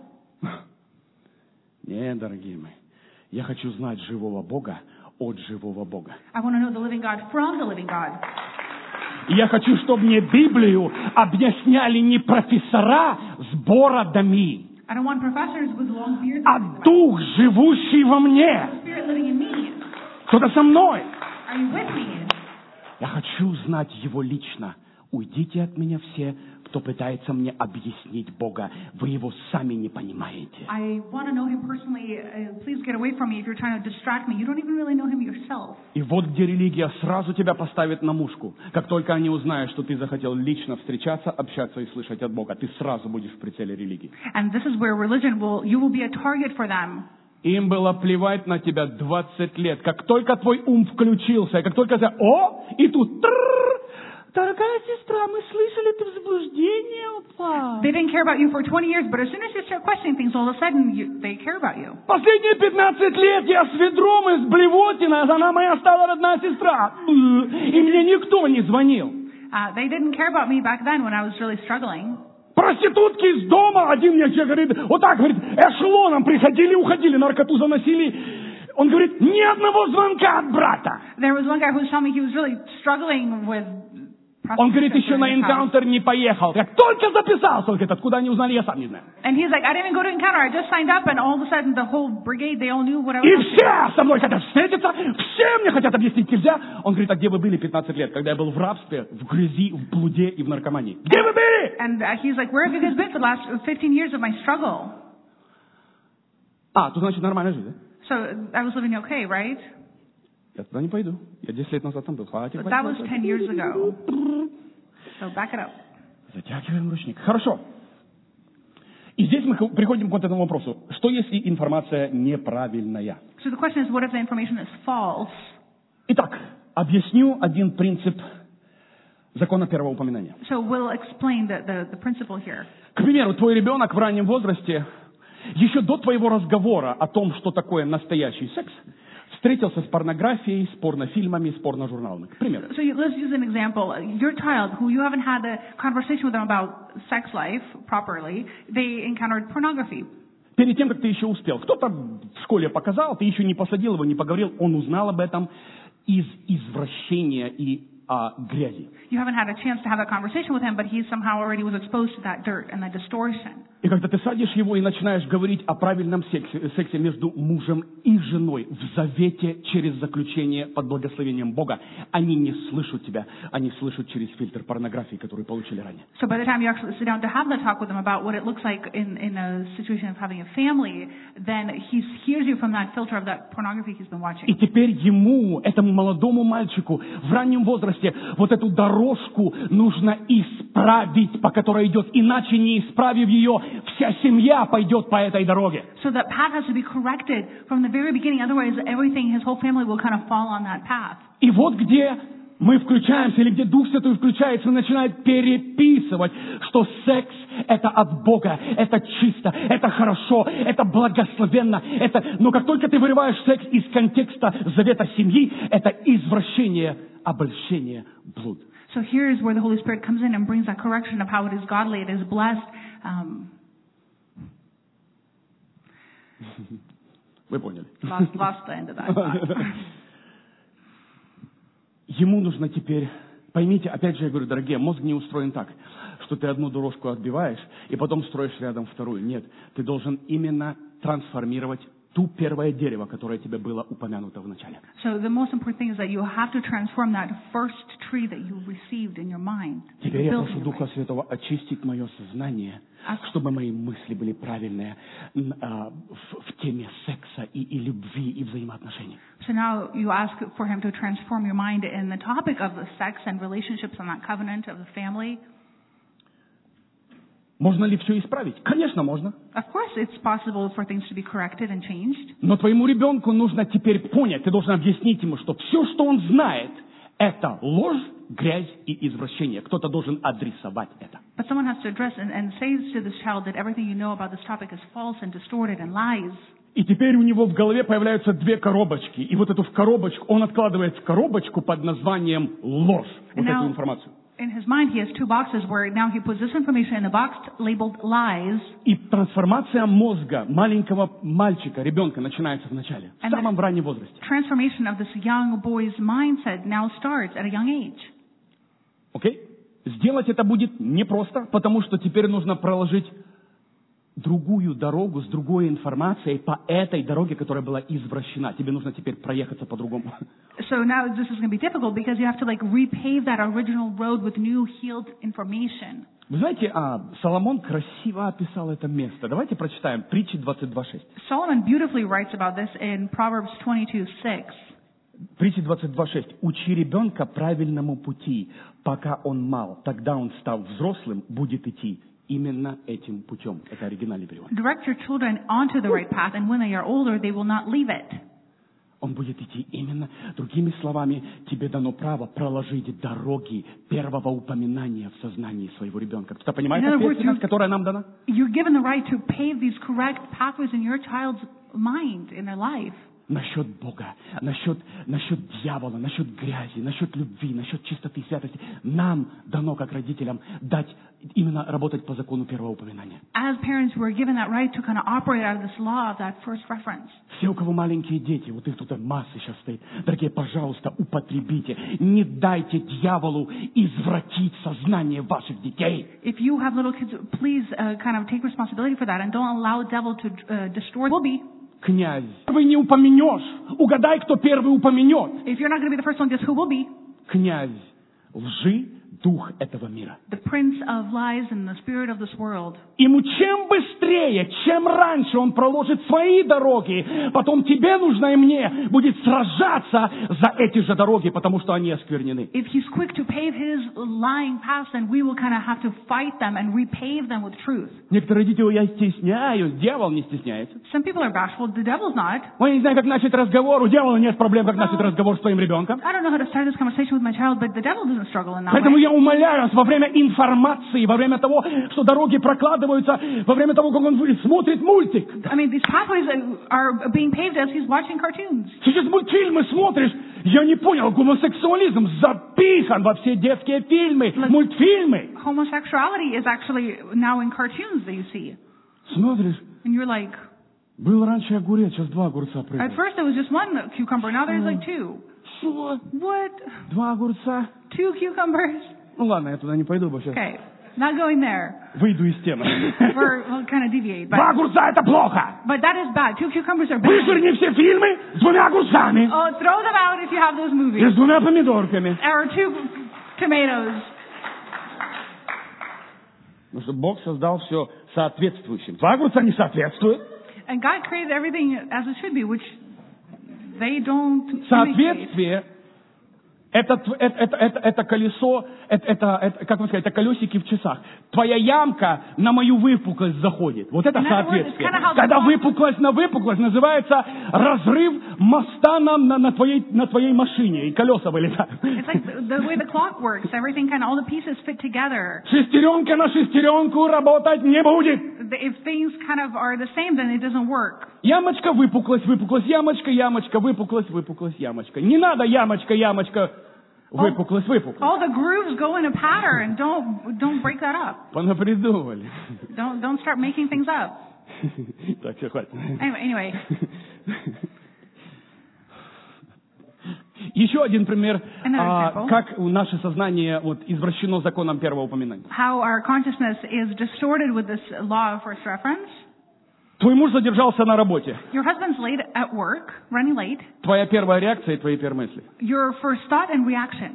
Нет, дорогие мои, я хочу знать живого Бога от живого Бога. I want to know the living God from the living God. И я хочу, чтобы мне Библию объясняли не профессора с бородами, I don't want professors with long beards. а Дух, живущий во мне. Spirit living in me. Кто-то со мной. Are you with me? Я хочу знать Его лично. Уйдите от меня все, кто пытается мне объяснить Бога. Вы Его сами не понимаете. I want to know Him personally. Uh, please get away from me if you're trying to distract me. You don't even really know Him yourself. И вот где религия сразу тебя поставит на мушку. Как только они узнают, что ты захотел лично встречаться, общаться и слышать от Бога, ты сразу будешь в прицеле религии. And this is where religion will, you will be a target for them. Им было плевать на тебя двадцать лет. Как только твой ум включился, как только ты, о, и тут, дорогая сестра, мы слышали, ты в заблуждение упал. They didn't care about you for twenty years, but as soon as you start questioning things, all of a sudden you, they care about you. Последние пятнадцать лет я с ведром из Блевотина, она моя стала родная сестра. И мне никто не звонил. Uh, they didn't care about me back then when I was really struggling. Проститутки из дома, один мне человек говорит, вот так, говорит, эшелоном приходили, уходили, наркоту заносили. Он говорит, ни одного звонка от брата. There was one guy who was telling me he was really struggling with Он говорит, еще на энкаунтер не поехал. Я только записался. Он говорит, откуда они узнали, я сам не знаю. And he's like, I didn't even go to encounter. I just signed up, and all of a sudden the whole brigade, they all knew what I was. И все со мной хотят встретиться, все мне хотят объяснить, нельзя. Он говорит, а где вы были пятнадцать лет, когда я был в рабстве, в грязи, в блуде и в наркомании? Где вы были? And uh, he's like, where have you guys been for the last fifteen years of my struggle? А, тут значит нормальная жизнь, да? So I was living okay, right? Я туда не пойду. Я десять лет назад там был. Хватит, But that was ten years ago. So back it up. Затягиваем ручник. Хорошо. И здесь мы приходим к вот этому вопросу. Что если информация неправильная? So the question is, what if the information is false? Итак, объясню один принцип закона первого упоминания. So we'll explain the, the, the principle here. К примеру, твой ребенок в раннем возрасте, еще до твоего разговора о том, что такое настоящий секс, встретился с порнографией, с порнофильмами, с порножурналами. К примеру. So you, let's use an example. Your child, who you haven't had a conversation with them about sex life properly, they encountered pornography. Перед тем, как ты еще успел. Кто-то в школе показал, ты еще не посадил его, не поговорил, он узнал об этом, из извращения и а, грязи. You haven't had a chance to have that conversation with him, but he somehow already was exposed to that dirt and that distortion. И когда ты садишь его и начинаешь говорить о правильном сексе, сексе между мужем и женой в завете через заключение под благословением Бога, они не слышат тебя, они слышат через фильтр порнографии, который получили ранее. So by the time you actually sit down to have that talk with him about what it looks like in, in a situation of having a family, then he hears you from that filter of that pornography he's been watching. И теперь ему, этому молодому мальчику, в раннем возрасте, вот эту дорожку нужно исправить, по которой идет. Иначе, не исправив ее, вся семья пойдет по этой дороге. So that path has to be corrected from the very beginning. Otherwise, everything, his whole family will kind of fall on that path. И вот где мы включаемся, или где Дух Святой включается и начинает переписывать, что секс – это от Бога, это чисто, это хорошо, это благословенно. Это... Но как только ты вырываешь секс из контекста завета семьи, это извращение, обольщение, блуд. So here is where the Holy Spirit comes in and brings that correction of how it is godly, it is blessed. Um, Вы поняли. lost, lost the end of that thought. Ему нужно теперь, поймите, опять же я говорю, дорогие, мозг не устроен так, что ты одну дорожку отбиваешь и потом строишь рядом вторую. Нет, ты должен именно трансформировать ту первое дерево, которое тебе было упомянуто в начале. So the most important thing is that you have to transform that first tree that you received in your mind. Теперь я прошу Духа Святого очистить мое сознание, чтобы мои мысли были правильные а, в, в теме секса и, и любви и взаимоотношений. So now you ask for Him to transform your mind in the topic of the sex and relationships and that covenant of the family. Можно ли все исправить? Конечно, можно. Of course, it's possible for things to be corrected and changed. Но твоему ребенку нужно теперь понять, ты должен объяснить ему, что все, что он знает, это ложь, грязь и извращение. Кто-то должен адресовать это. But someone has to address and, and say to this child that everything you know about this topic is false and distorted and lies. И теперь у него в голове появляются две коробочки. И вот эту в коробочку, он откладывает в коробочку под названием ложь. Вот now, эту информацию. In his mind, he has two boxes where now he puts this information in the box labeled lies. И трансформация мозга маленького мальчика, ребенка, начинается в начале, в самом раннем возрасте. Transformation of this young boy's mindset now starts at a young age. Окей? Okay? Сделать это будет непросто, потому что теперь нужно проложить другую дорогу с другой информацией по этой дороге, которая была извращена. Тебе нужно теперь проехаться по-другому. So now this is going to be difficult because you have to like repave that original road with new healed information. Вы знаете, а, Соломон красиво описал это место. Давайте прочитаем Притчи двадцать два шесть. Solomon beautifully writes about this in Proverbs twenty-two six. Притчи двадцать два шесть. «Учи ребенка правильному пути, пока он мал. Тогда он, став взрослым, будет идти именно этим путем». Это оригинальный перевод. Direct your children onto the right path, and when they are older, they will not leave it. Он будет идти именно, другими словами, тебе дано право проложить дороги первого упоминания в сознании своего ребенка. Кто понимает ответственность, которая нам дана? You're given the right to pave these correct pathways in your child's mind, in their life. Насчет Бога, насчет, насчет дьявола, насчет грязи, насчет любви, насчет чистоты и святости. Нам дано, как родителям, дать именно работать по закону первого упоминания. As parents, we're given that right to kind of operate out of this law of that first reference. Все, у кого маленькие дети, вот их тут масса сейчас стоит. Дорогие, пожалуйста, употребите. Не дайте дьяволу извратить сознание ваших детей. If you have little kids, please uh, kind of take responsibility for that and don't allow the devil to uh, destroy. Will be. Князь. Первый не упомянешь. Угадай, кто первый упомянет. If you're not going to be the first one, guess who will be? Князь лжи, дух этого мира. The prince of lies and the spirit of this world. Ему чем быстрее, чем раньше он проложит свои дороги, потом тебе нужно и мне будет сражаться за эти же дороги, потому что они осквернены. If he's quick to pave his lying paths, then we will kind of have to fight them and repave them with truth. Некоторые родители, я стесняюсь, дьявол не стесняется. Some people are bashful, the devil's not. Я не знаю, как начать разговор, у дьявола нет проблем, как начать разговор с твоим ребенком. I don't know how to start this conversation with my child, but the devil doesn't struggle in that Поэтому way. я умоляю вас, во время информации, во время того, что дороги прокладываются, во время того, как он смотрит мультик. I mean, these pathways are being paved as he's watching cartoons. Сейчас мультфильмы смотришь, я не понял, гомосексуализм записан во все детские фильмы, мультфильмы. Homosexuality is actually now in cartoons that you see. Смотришь, And you're like, был раньше огурец, сейчас два огурца прыгают. at first there was just one cucumber, now there's like two. Что? What? Два огурца? Two cucumbers? Ну ладно, я туда не пойду, потому что Okay, not going there. выйду из темы. We're, we'll kind of deviate. But, Два огурца — это плохо. but that is bad. Two cucumbers are bad. Вышвырни все фильмы с двумя огурцами Oh, throw them out if you have those и movies. с двумя помидорками. Or two tomatoes. Потому что Бог создал все соответствующим. Два огурца не соответствуют. And God created everything as it should be, which they don't imitate. Соответствие — это, это, это, это, это колесо, это, это, это, как вам сказать, это колесики в часах. Твоя ямка на мою выпуклость заходит. Вот это In other words, соответствие. it's kind of how the Когда clock- выпуклость на выпуклость называется разрыв моста на, на, на, твоей, на твоей машине, и колеса вылетают. It's like the, the way the clock works. Everything kind of, all the pieces fit together. Шестеренка на шестеренку работать не будет. If things kind of are the same, then it doesn't work. Ямочка, выпуклость, выпуклость, ямочка, ямочка, выпуклость, выпуклость, ямочка. Не надо ямочка, ямочка, выпуклость, выпуклость. All the grooves go in a pattern. Don't don't break that up. Понапридумывали. Don't don't start making things up. Так, все, хватит. Anyway, anyway. Еще один пример, Another а, example. как наше сознание вот, извращено законом первого упоминания. How our consciousness is distorted with this law of first reference. Твой муж задержался на работе. Your husband's late at work, running late. Твоя первая реакция и твои первые мысли. Your first thought and reaction.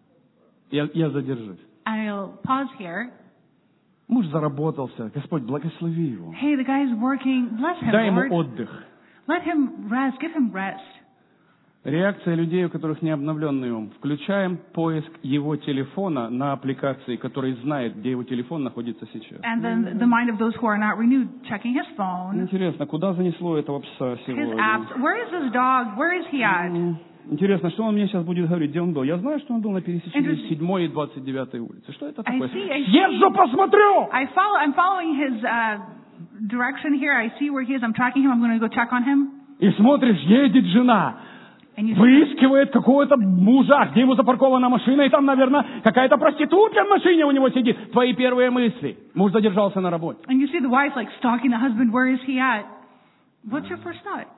Я, я задержусь. I'll pause here. Муж заработался. Господь, благослови его. Hey, the guy's working. Bless him, Дай ему Lord. отдых. Let him rest. Give him rest. Реакция людей, у которых не обновленный ум. Включаем поиск его телефона на аппликации, который знает, где его телефон находится сейчас. And then the mind of those who are not renewed, checking his phone, Интересно, куда занесло этого пса his сегодня? apps. Where is this dog? Where is he at? М, Интересно, что он мне сейчас будет говорить, где он был? Я знаю, что он был на пересечении Interesting. седьмой и двадцать девятой улицы. Что это такое? see, I see. Съезжу, посмотрю! I follow. I'm following his uh, direction here. I see where he is. I'm tracking him. I'm going to go check on him. И смотришь, едет жена, And you see, выискивает какого-то мужа, где ему запаркована машина, и там, наверное, какая-то проститутка в машине у него сидит. Твои первые мысли. Муж задержался на работе. and you see the wife like stalking the husband. Where is he at? What's your first thought?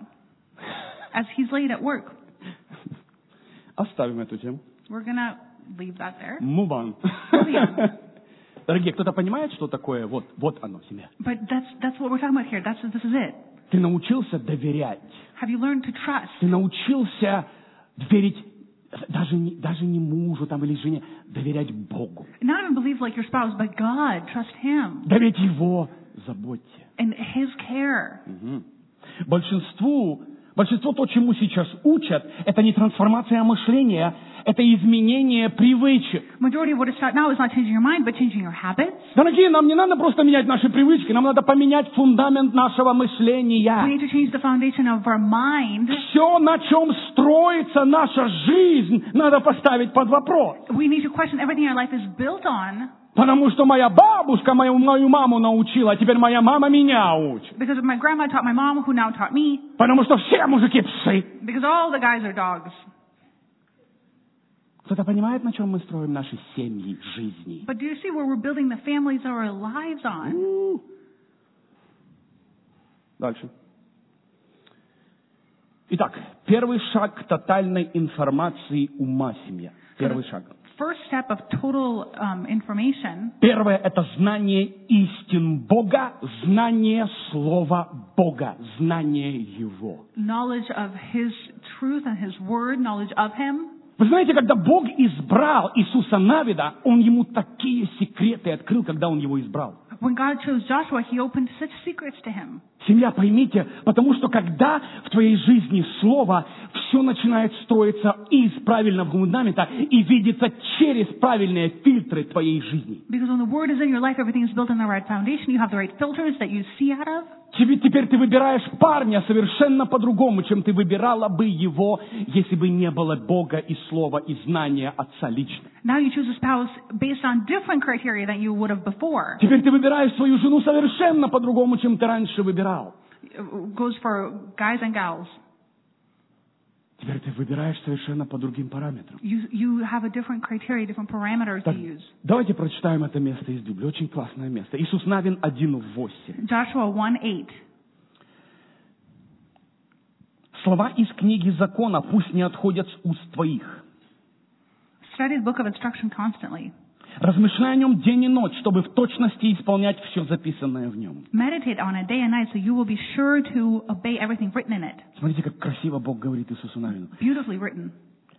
As he's late at work. Оставим эту тему. We're going to leave that there. Move on. on. Дорогие, кто-то понимает, что такое вот, вот оно, семья? But that's that's what we're talking about here. That's this is it. Ты научился доверять. Have you learned to trust? Ты научился верить даже не, даже не мужу там, или жене, доверять Богу. Not even believe like your spouse, but God. Trust Him Доверять Его заботе. and His care. Мгм. Большинству, большинство то, чему сейчас учат, это не трансформация мышления, это изменение привычек. Majority of what it's taught now is not changing your mind, but changing your habits. Дорогие, нам не надо просто менять наши привычки, нам надо поменять фундамент нашего We мышления. need to change the foundation of our mind. Все, на чем строится наша жизнь, надо поставить под вопрос. We need to question everything our life is built on. Потому что моя бабушка мою, мою маму научила, а теперь моя мама меня учит. Because my grandma taught my mom, who now taught me. Потому что все мужики псы. Because all the guys are dogs. Кто-то понимает, на чем мы строим наши семьи, жизни? But do you see where we're building the families of our lives on? М. Дальше. Итак, первый шаг к тотальной информации ума семья. Первый шаг. First step of total um, information. Первое – это знание истин Бога, знание Слова Бога, знание Его. Knowledge of His truth and His word, knowledge of Him. Вы знаете, когда Бог избрал Иисуса Навида, Он ему такие секреты открыл, когда Он его избрал. When God chose Joshua, He opened such secrets to him. Семья, поймите, потому что когда в твоей жизни Слово, все начинает строиться из правильного фундамента и видится через правильные фильтры твоей жизни. Because when the word is in your life, everything is built on the right foundation. You have the right filters that you see out of. Тебе, теперь ты выбираешь парня совершенно по-другому, чем ты выбирала бы его, если бы не было Бога и Слова и знания Отца лично. Now you choose a spouse based on different criteria than you would have before. Теперь ты выбираешь свою жену совершенно по-другому, чем ты раньше выбирал. It goes for guys and gals. Теперь ты выбираешь совершенно по другим параметрам. You you have a different criteria, different parameters Так, to use. давайте прочитаем это место из Библии. Очень классное место. Иисус Навин один восемь. Joshua one eight. Слова из книги закона пусть не отходят с уст твоих. Study the book of instruction constantly. Размышляй о нем день и ночь, чтобы в точности исполнять все записанное в нем. Meditate on it day and night, so you will be sure to obey everything written in it. Смотрите, как красиво Бог говорит Иисусу Навину. Beautifully written.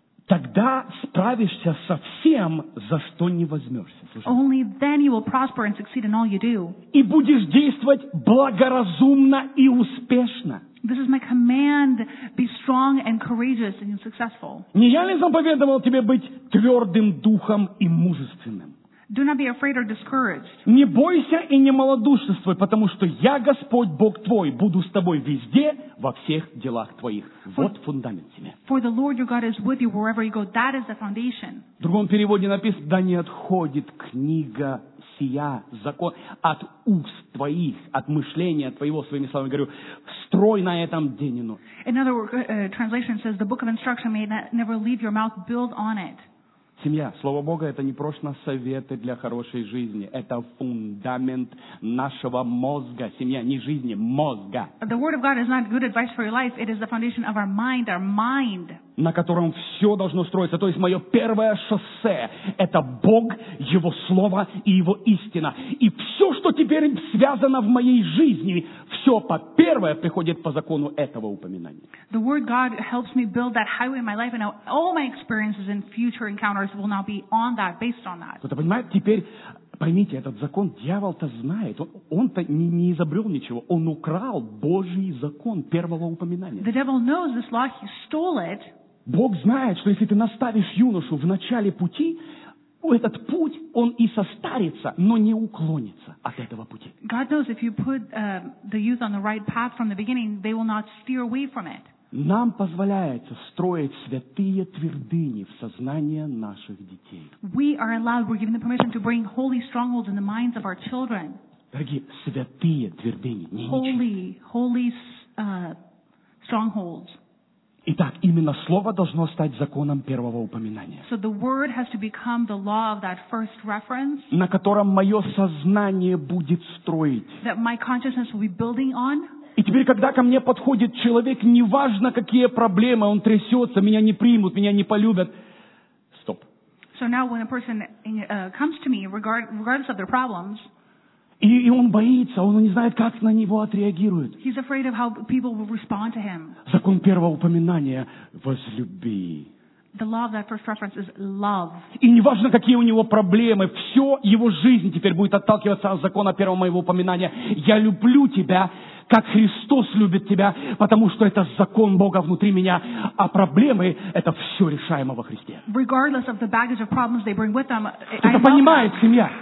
Тогда справишься со всем, за что не возьмешься. Слушай. Only then you will prosper and succeed in all you do. И будешь действовать благоразумно и успешно. This is my command. Be strong and courageous and successful. Не я ли заповедовал тебе быть твердым духом и мужественным? Do not be afraid or discouraged. Не бойся и не малодушествуй, потому что я, Господь Бог твой, буду с тобой везде, во всех делах твоих. Вот фундамент тебе. For the Lord your God is with you wherever you go. That is the foundation. В другом переводе написано: да не отходит книга сия, закон, от уст твоих, от мышления твоего, своими словами говорю, строй на этом день и ночь. Another uh, translation says, the book of instruction may not, never leave your mouth, build on it. Семья, Слово Бога, это не просто советы для хорошей жизни. Это фундамент нашего мозга. Семья, не жизни, мозга. The word of God is not good advice for your life. It is the foundation of our mind, our mind. На котором все должно строиться. То есть мое первое шоссе – это Бог, Его Слово и Его истина. И все, что теперь связано в моей жизни, все по первое приходит по закону этого упоминания. The word God helps me build that highway in my life, and all my experiences and future encounters will now be on that, based on that. Кто-то понимает, теперь поймите, этот закон дьявол-то знает. Он, он-то не, не изобрел ничего. Он украл Божий закон первого упоминания. The devil knows this law. He stole it. Бог знает, что если ты наставишь юношу в начале пути, этот путь, он и состарится, но не уклонится от этого пути. God knows if you put uh, the youth on the right path from the beginning, they will not steer away from it. Нам позволяется строить святые твердыни в сознание наших детей. We are allowed, we're given the permission to bring holy strongholds in the minds of our children. Дорогие, святые твердыни, не ничего. Holy, holy uh, strongholds. Итак, именно слово должно стать законом первого упоминания, So the word has to become the law of that first reference на котором мое сознание будет строить. that my consciousness will be building on. И теперь, когда ко мне подходит человек, неважно, какие проблемы, он трясется, меня не примут, меня не полюбят. Стоп. So now when a person uh, comes to me, regard, regardless of their problems, И, и он боится, он не знает, как на него отреагирует. he's afraid of how people will respond to him. Закон первого упоминания – возлюби. The law of that first reference is love. И неважно, какие у него проблемы, все его жизнь теперь будет отталкиваться от закона первого моего упоминания. Я люблю тебя, как Христос любит тебя, потому что это закон Бога внутри меня, а проблемы – это все решаемо во Христе. Regardless of the baggage of problems they bring with them, I Кто-то love понимает, that. семья?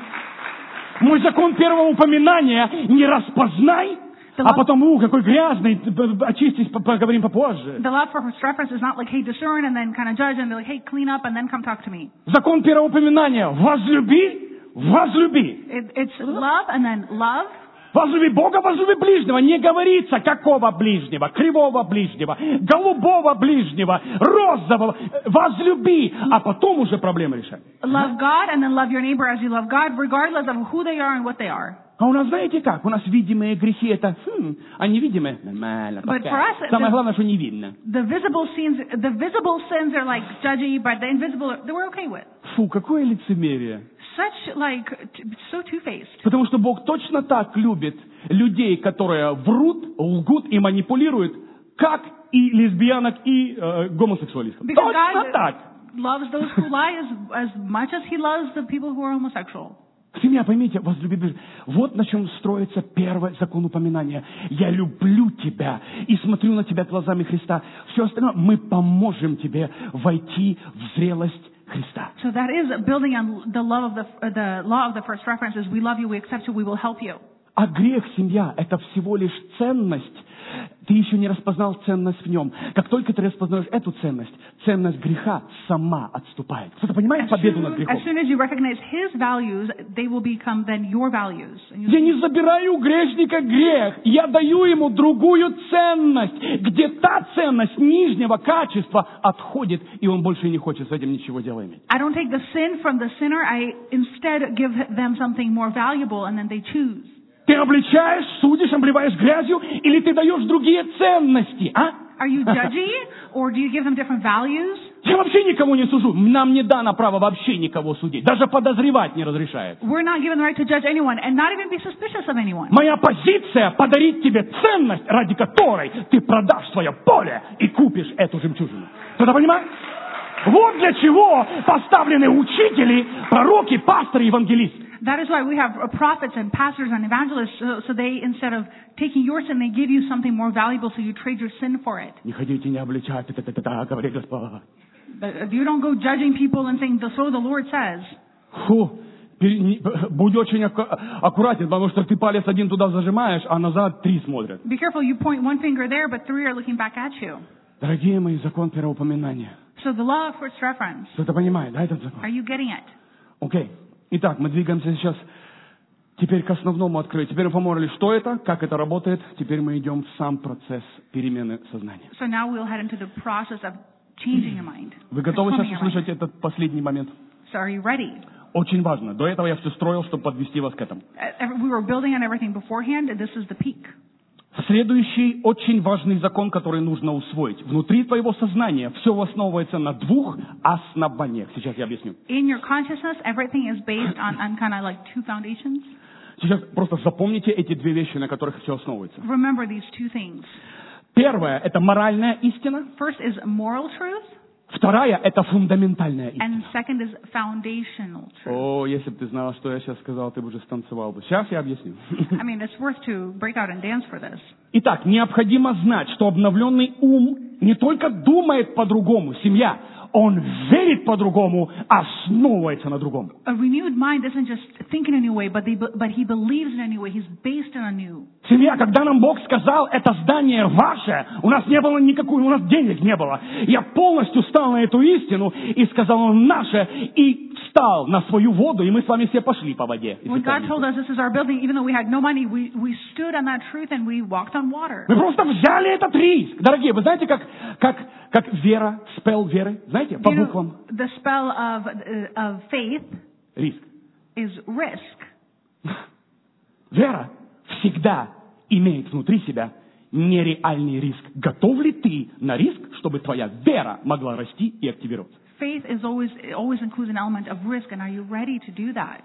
Мой закон первого упоминания – не распознай, а потом, у, какой грязный, очистись, поговорим попозже. The law of first reference is not like, hey, discern and then kind of judge and be like, hey, clean up and then come talk to me. Закон первого упоминания – возлюби, возлюби. It, it's love and then love. Возлюби Бога, возлюби ближнего. Не говорится, какого ближнего, кривого ближнего, голубого ближнего, розового. Возлюби, а потом уже проблемы решай. Love God and then love your neighbor as you love God, regardless of who they are and what they are. А у нас, знаете как? У нас видимые грехи – это, хм, а невидимые – нормально. But пока. for us, Самое the- главное, что не видно. The visible sins, the visible sins are like judgy, but the invisible, they we're okay with. Фу, какое лицемерие. Such like, t- so two-faced. Потому что Бог точно так любит людей, которые врут, лгут и манипулируют, как и лесбиянок, и э, гомосексуалистов. Because Точно God так. loves those who lie as, as much as He loves the people who are homosexual. Семья, поймите, возлюби ближнего. Вот на чем строится первый закон упоминания. Я люблю тебя и смотрю на тебя глазами Христа. Все остальное мы поможем тебе войти в зрелость Христа. So that is building on the love of the, uh, the law of the first reference is we love you, we accept you, we will help you. А грех, семья, это всего лишь ценность. Ты еще не распознал ценность в нем. Как только ты распознаешь эту ценность, ценность греха сама отступает. Кто-то понимает As победу soon, над грехом? as soon as you recognize His values, they will become then your values. And you- Я не забираю у грешника грех. Я даю ему другую ценность, где та ценность нижнего качества отходит, и он больше не хочет с этим ничего дела иметь. I don't take the sin from the sinner, I instead give them something more valuable and then they choose. Ты обличаешь, судишь, обливаешь грязью, или ты даешь другие ценности, а? Are you judgy, or do you give them different values? Я вообще никого не сужу. Нам не дано право вообще никого судить. Даже подозревать не разрешает. We're not given the right to judge anyone, and not even be suspicious of anyone. Моя позиция — подарить тебе ценность, ради которой ты продашь свое поле и купишь эту жемчужину. Кто-то понимает? Вот для чего поставлены учители, пророки, пасторы, евангелисты. That is why we have prophets and pastors and evangelists, so, so they, instead of taking your sin, they give you something more valuable, so you trade your sin for it. Не ходите, не обличайте, та-та-та-та, говорит Господь. But you don't go judging people and saying, so the Lord says. Фу, будь очень аккуратен, потому что ты палец один туда зажимаешь, а назад три смотрят. Be careful, you point one finger there, but three are looking back at you. Дорогие мои, закон первого упоминания. So the law of first reference. Кто-то понимает, да, этот закон? Are you getting it? Окей. Okay. Итак, мы двигаемся сейчас теперь к основному открытию. Теперь мы поморили, что это, как это работает. Теперь мы идем в сам процесс перемены сознания. So now we'll head into the process of changing your mind. Вы готовы сейчас услышать этот последний момент? So are you ready? Очень важно. До этого я все строил, чтобы подвести вас к этому. We were building on everything beforehand, and this is the peak. Следующий очень важный закон, который нужно усвоить. Внутри твоего сознания все основывается на двух основаниях. Сейчас я объясню. In your consciousness, everything is based on, on kind of like two foundations. Сейчас просто запомните эти две вещи, на которых все основывается. Remember these two things. Первое – это моральная истина. First is moral truth. Вторая – это фундаментальная истина. And second is foundational truth. О, если бы ты знала, что я сейчас сказал, ты бы уже станцевал бы. Сейчас я объясню. I mean, it's worth to break out and dance for this. Итак, необходимо знать, что обновленный ум не только думает по-другому, семья, он верит по-другому, основывается на другом. A renewed mind doesn't just think in a new way, but, they, but he believes in a new way. He's based on a new. Семья, когда нам Бог сказал, это здание ваше, у нас не было никакой, у нас денег не было. Я полностью стал на эту истину и сказал, он наше, и встал на свою воду, и мы с вами все пошли по воде. When God told us this is our building, even though we had no money, we, we stood on that truth and we walked on water. Мы просто взяли этот риск. Дорогие, вы знаете, как, как, как вера, спел веры, знаете, по буквам? The spell of, uh, of faith Риск. is risk. Вера всегда имеет внутри себя нереальный риск. Готов ли ты на риск, чтобы твоя вера могла расти и активироваться? Faith is always, always includes an element of risk, and are you ready to do that?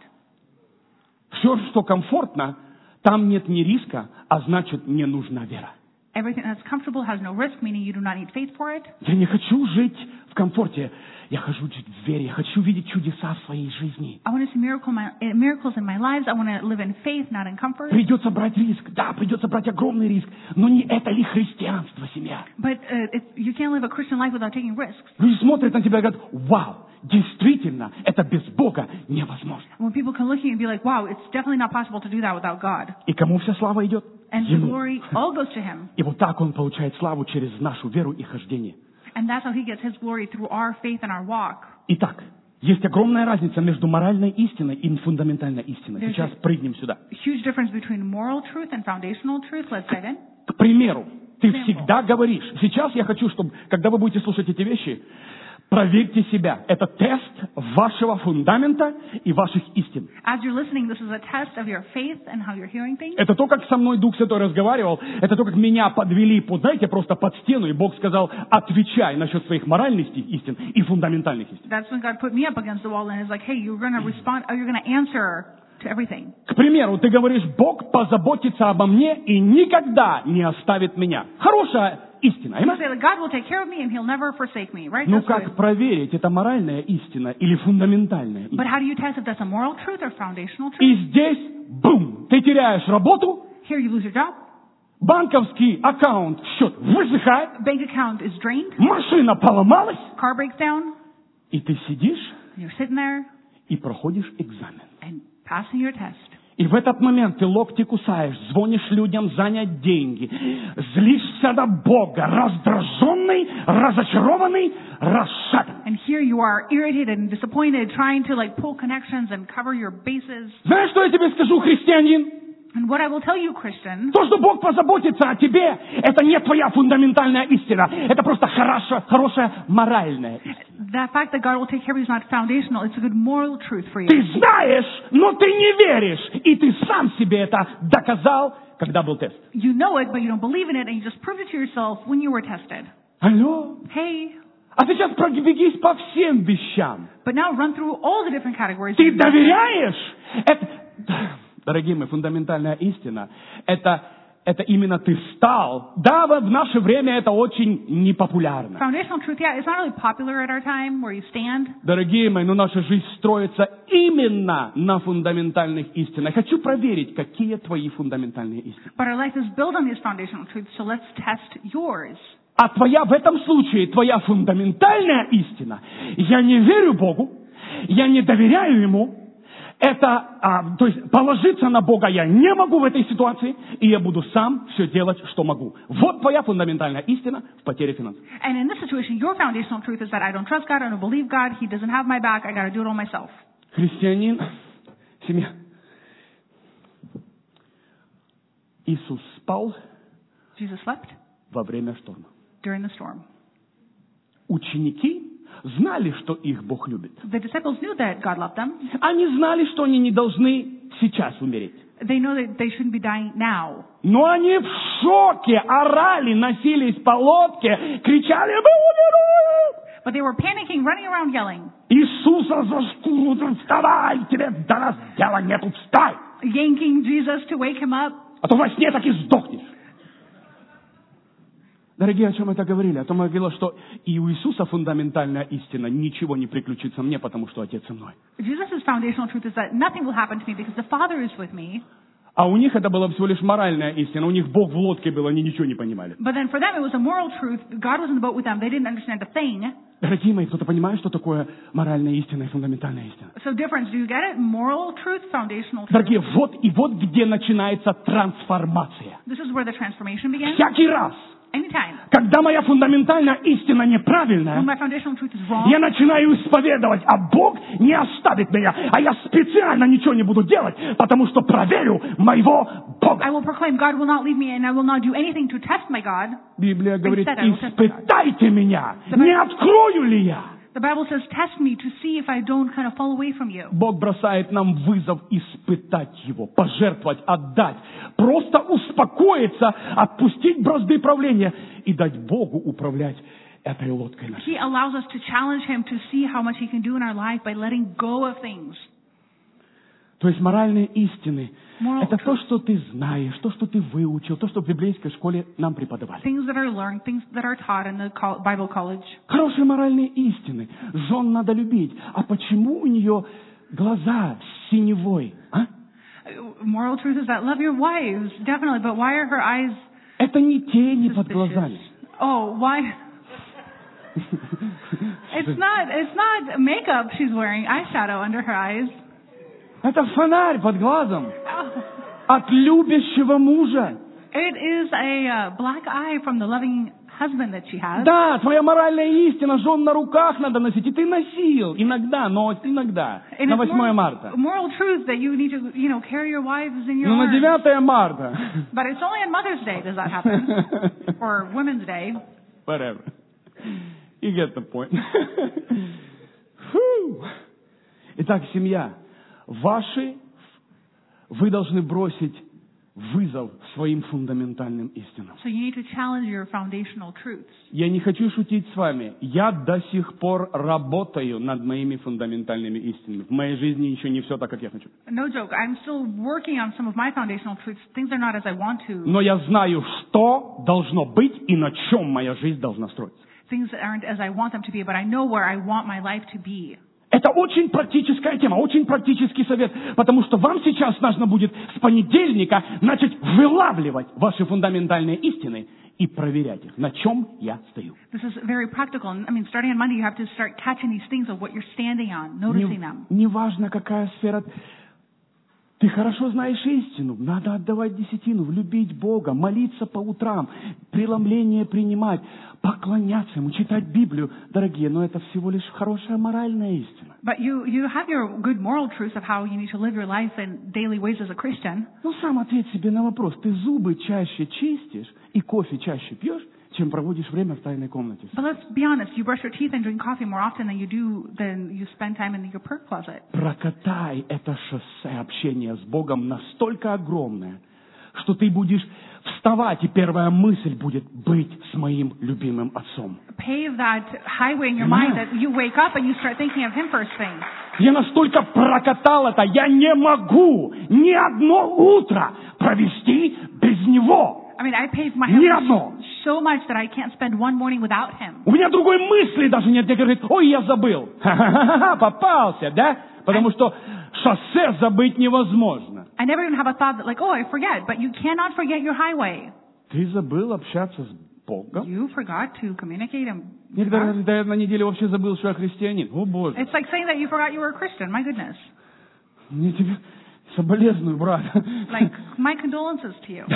Все, что комфортно, там нет ни риска, а значит, не нужна вера. Everything that's comfortable has no risk, meaning you do not need faith for it. Я не хочу жить в комфорте. Я хочу жить в вере. Я хочу видеть чудеса в своей жизни. I want to see miracle my, miracles in my lives. I want to live in faith, not in comfort. Придется брать риск. Да, придется брать огромный риск. Но не это ли христианство, семья? But uh, it, you can't live a Christian life without taking risks. Люди смотрят на тебя и говорят, вау, действительно, это без Бога невозможно. When people can look at you and be like, wow, it's definitely not possible to do that without God. И кому вся слава идет? And the glory all goes to Him. И вот так Он получает славу через нашу веру и хождение. And that's how He gets His glory through our faith and our walk. Итак, есть огромная разница между моральной истиной и фундаментальной истиной. There's Сейчас прыгнем сюда. Huge difference between moral truth and foundational truth. Let's dive in. К примеру, ты Example. всегда говоришь. Сейчас я хочу, чтобы, когда вы будете слушать эти вещи, проверьте себя. Это тест вашего фундамента и ваших истин. As you're listening, this is a test of your faith and how you're hearing things. Это то, как со мной Дух Святой разговаривал. Это то, как меня подвели, под, знаете, просто под стену. И Бог сказал, отвечай насчет своих моральных истин и фундаментальных истин. That's when God put me up against the wall and is like, hey, you're going to respond, or you're going to answer to everything. К примеру, ты говоришь, Бог позаботится обо мне и никогда не оставит меня. Хорошая истина. You say that God will take care of me and He'll never forsake me, right? Ну That's как good. проверить, это моральная истина или фундаментальная истина? But how do you test if that's a moral truth or foundational truth? И здесь, бум, ты теряешь работу, Here you lose your job, банковский аккаунт, счет высыхает, bank account is drained, машина поломалась, car breaks down, и ты сидишь and you're sitting there и проходишь экзамен. and passing your test. И в этот момент ты локти кусаешь, звонишь людям занять деньги, злишься на Бога, раздраженный, разочарованный, расшатан. And here you are irritated and disappointed, trying to like pull connections and cover your bases. Знаешь, что я тебе скажу, христианин? And what I will tell you, Christian, То, что Бог позаботится о тебе, это не твоя фундаментальная истина. Это просто хорошая, хорошая моральная истина. that fact that God will take care of you is not foundational. It's a good moral truth for you. Ты знаешь, но ты не веришь. И ты сам себе это доказал, когда был тест. You know it, but you don't believe in it, and you just proved it to yourself when you were tested. Алло? Hey, А сейчас пробегись по всем вещам. but now run through all the different categories. Ты доверяешь? Это, дорогие мои, фундаментальная истина, это, это именно ты стал. Да, в наше время это очень непопулярно. Foundational truth, yeah, it's not really popular at our time where you stand. Дорогие мои, но наша жизнь строится именно на фундаментальных истинах. Хочу проверить, какие твои фундаментальные истины. But our life is built on these foundational truths, so let's test yours. А твоя, в этом случае, твоя фундаментальная истина, я не верю Богу, я не доверяю Ему, это, а, то есть положиться на Бога я не могу в этой ситуации, и я буду сам все делать, что могу. Вот твоя фундаментальная истина в потере финансов. And in this situation, your foundational truth is that I don't trust God, I don't believe God, He doesn't have my back, I gotta do it all myself. Христианин, семья. Иисус спал Jesus slept во время шторма. during the storm. Ученики знали, что их Бог любит. The disciples knew that God loved them. Они знали, что они не должны сейчас умереть. They know that they shouldn't be dying now. Но они в шоке, орали, носились по лодке, кричали: «Мы умираем!» But they were panicking, running around yelling, Иисуса за шкуру, вставай, тебе до нас дела нету, встай! yanking Jesus to wake him up. А то во сне так и сдохнешь. Дорогие, о чем это говорили? О том говорило, что и у Иисуса фундаментальная истина: ничего не приключится мне, потому что Отец со мной. Jesus' foundational truth is that nothing will happen to me because the Father is with me. А у них это была всего лишь моральная истина. У них Бог в лодке был, они ничего не понимали. But then for them it was a moral truth. God was in the boat with them. They didn't understand a thing. Дорогие мои, кто-то понимает, что такое моральная истина и фундаментальная истина? So difference, do you get it? Moral truth, foundational truth. Дорогие, вот и вот где начинается трансформация. This is where the transformation begins. Всякий раз, Anytime. когда моя фундаментальная истина When неправильная, my foundational truth is wrong, я начинаю исповедовать, а Бог не оставит меня, а я специально ничего не буду делать, потому что проверю моего I Бога. will proclaim God will not leave me and I will not do anything to test my God. Библия говорит: Instead, I will test God. испытайте меня, не открою ли я. The Bible says, test me to see if I don't kind of fall away from you. Бог бросает нам вызов испытать Его, пожертвовать, отдать, просто успокоиться, отпустить бразды правления и дать Богу управлять этой лодкой нашей. He allows us to challenge Him to see how much He can do in our life by letting go of things. То есть моральные истины Moral — это то, что ты знаешь, то, что ты выучил, то, что в библейской школе нам преподавали. Things that are learned, things that are taught in the col- Bible college. Хорошие моральные истины. Жен надо любить. А почему у нее глаза синевой? А? Moral truth is that love your wives, definitely, but why are her eyes Это не тени под suspicious? глазами. Oh, why? It's not, it's not makeup she's wearing, eyeshadow under her eyes. Это фонарь под глазом Oh. от любящего мужа. It is a uh, black eye from the loving husband that she has. Да, твоя моральная истина, жен на руках надо носить. И ты носил иногда, но иногда. And На it's восьмое moral, марта. moral truth that you need to, you know, carry your wives in your Ну, на arms. девятое марта. But it's only on Mother's Day does that happen, or Women's Day. Whatever. You get the point. Фу. Итак, семья, ваши, вы должны бросить вызов своим фундаментальным истинам. So you need to challenge your foundational truths. Я не хочу шутить с вами. Я до сих пор работаю над моими фундаментальными истинами. В моей жизни еще не все так, как я хочу. No joke. I'm still working on some of my foundational truths. Things are not as I want to. Но я знаю, что должно быть и на чем моя жизнь должна строиться. Things aren't as I want them to be, but I know where I want my life to be. Это очень практическая тема, очень практический совет, потому что вам сейчас нужно будет с понедельника начать вылавливать ваши фундаментальные истины и проверять их, на чем я стою. This is very practical. I mean, starting on Monday, you have to start catching these things of what you're standing on, noticing them. Неважно, какая сфера. Ты хорошо знаешь истину, надо отдавать десятину, влюбить Бога, молиться по утрам, преломление принимать, поклоняться Ему, читать Библию. Дорогие, но это всего лишь хорошая моральная истина. But you, you have your good moral truths of how you need to live your life in daily ways as a Christian. Ну, сам ответь себе на вопрос. Ты зубы чаще чистишь и кофе чаще пьешь, чем проводишь время в тайной комнате? But let's be honest, you brush your teeth and drink coffee more often than you do than you spend time in your prayer closet. Прокатай это шоссе общения с Богом настолько огромное, что ты будешь вставать, и первая мысль будет быть с моим любимым отцом. Pave that highway in your mind that you wake up and you start thinking of Him first thing. Я настолько прокатал это, я не могу ни одно утро провести без Него. I mean, I paved my Ни head одно. so much that I can't spend one morning without Him. У меня другой мысли даже нет, где говорит, ой, я забыл. Ха-ха-ха, попался, да? Потому что шоссе забыть невозможно. I never even have a thought that like, oh, I forget, but you cannot forget your highway. Ты забыл общаться с Богом? You forgot to communicate and Некоторые говорят, да я на неделе вообще забыл, что я христианин. О, Боже. It's like saying that you forgot you were a Christian. My goodness. Мне тебе соболезную, брат. Like, my condolences to you.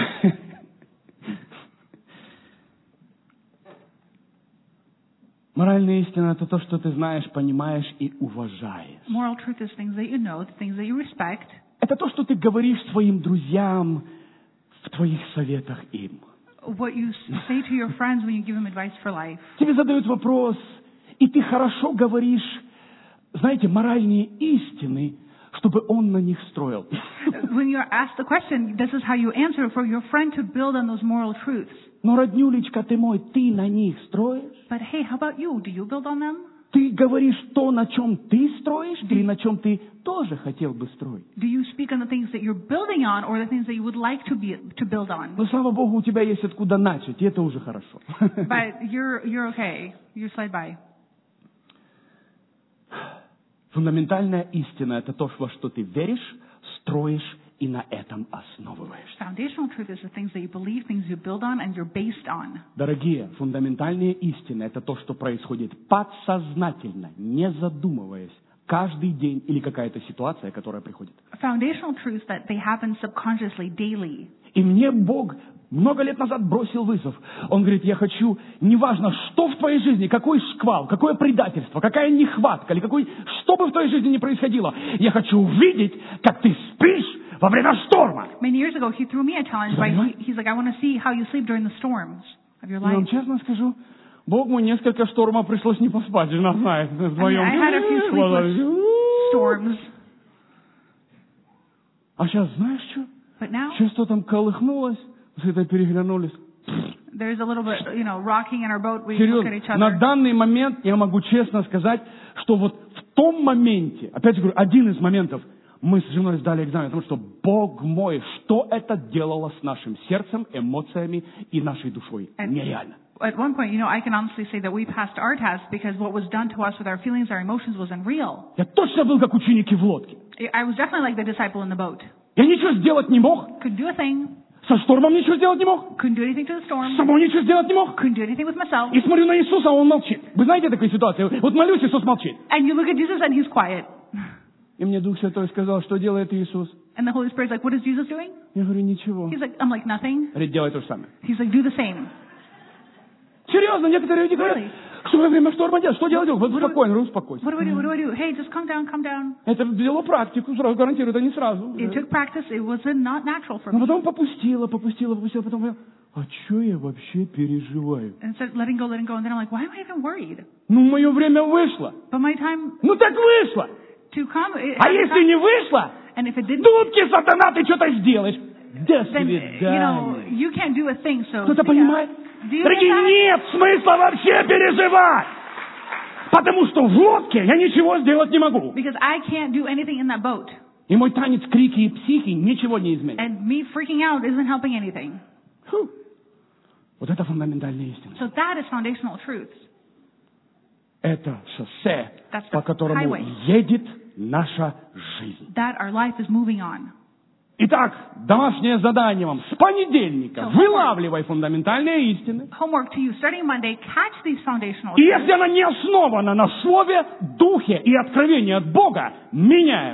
Моральная истина – это то, что ты знаешь, понимаешь и уважаешь. Moral truth is things that you know, things that you respect. Это то, что ты говоришь своим друзьям в твоих советах им. What you say to your friends when you give them advice for life. Тебе задают вопрос, и ты хорошо говоришь, знаете, моральные истины, чтобы он на них строил. When you're asked the question, this is how you answer for your friend to build on those moral truths. Но, роднюлечка ты мой, ты на них строишь? But hey, how about you? Do you build on them? Ты говоришь то, на чем ты строишь, или на чем ты тоже хотел бы строить? Do you speak on the things that you're building on or the things that you would like to be to build on? Ну, слава Богу, у тебя есть откуда начать, и это уже хорошо. But you're you're okay. You slide by. Фундаментальная истина – это то, во что ты веришь, строишь и на этом основываешься. Foundational truth is the things that you believe, things you build on, and you're based on. Дорогие, фундаментальные истины – это то, что происходит подсознательно, не задумываясь, каждый день или какая-то ситуация, которая приходит. Foundational truths that they happen subconsciously, daily. И мне Бог много лет назад бросил вызов. Он говорит, я хочу, неважно, что в твоей жизни, какой шквал, какое предательство, какая нехватка, или какой, что бы в твоей жизни ни происходило, я хочу увидеть, как ты спишь во время шторма. Many years ago, he threw me a challenge by, he, he's like, I want to see how you sleep during the storms of your Я вам life. честно скажу, Бог мне несколько штормов пришлось не поспать, жена знает, вдвоем. I had a few sleepless storms. А сейчас знаешь что? But now, Сейчас что там колыхнулось, с этой переглянулись. there's a little bit, you know, rocking in our boat. We look at each Серьезно, на other. данный момент я могу честно сказать, что вот в том моменте, опять же говорю, один из моментов, мы с женой сдали экзамен, потому что, Бог мой, что это делало с нашим сердцем, эмоциями и нашей душой? And- Нереально. At one point, you know, I can honestly say that we passed our test because what was done to us with our feelings, our emotions was unreal. Я точно был как ученики в лодке. I was definitely like the disciple in the boat. Я ничего сделать не мог, Couldn't do a thing. со штормом ничего сделать не мог, Couldn't do anything to the с storm. собой ничего сделать не мог. Couldn't do anything with myself. И смотрю на Иисуса, а Он молчит. Вы знаете такую ситуацию? Вот молюсь, Иисус молчит. And you look at Jesus and he's quiet. И мне Дух Святой сказал, что делает Иисус? And the Holy Spirit's like, what is Jesus doing? Я говорю, ничего. He's like, I'm like, nothing. Говорит, делай то же самое. He's like, do the same. Серьезно, некоторые люди говорят, Really? что во время шторма делать? Что делать? Вот спокойно, успокойся. What do I do? What do I do? Hey, just calm down, calm down. Это дело практику, сразу гарантирую, это не сразу. It took practice. It was not natural for Но me. потом попустила, попустила, попустила, потом говорю, а что я вообще переживаю? And instead letting go, letting go, and then I'm like, why am I even worried? Ну, мое время вышло. But my time Ну, так вышло. to come, it, А если не вышло, and if it didn't, дудки, сатана, ты что-то сделаешь. До then you know свидания. you can't do a thing. So Кто-то see ya. понимает? Do you Дорогие, get that? нет смысла вообще переживать. Потому что в лодке я ничего сделать не могу. Because I can't do anything in that boat, И мой танец крики и психи ничего не изменит. and me freaking out isn't helping anything. Фу. Вот это фундаментальная истина. So that is foundational truth. Это шоссе, That's the по которому highway. едет наша жизнь. That our life is moving on. Итак, домашнее задание вам. С понедельника So, вылавливай фундаментальные истины. Homework to you. Starting Monday, catch these foundational И truths. если она не основана на Слове, Духе и откровении от Бога, меняем это.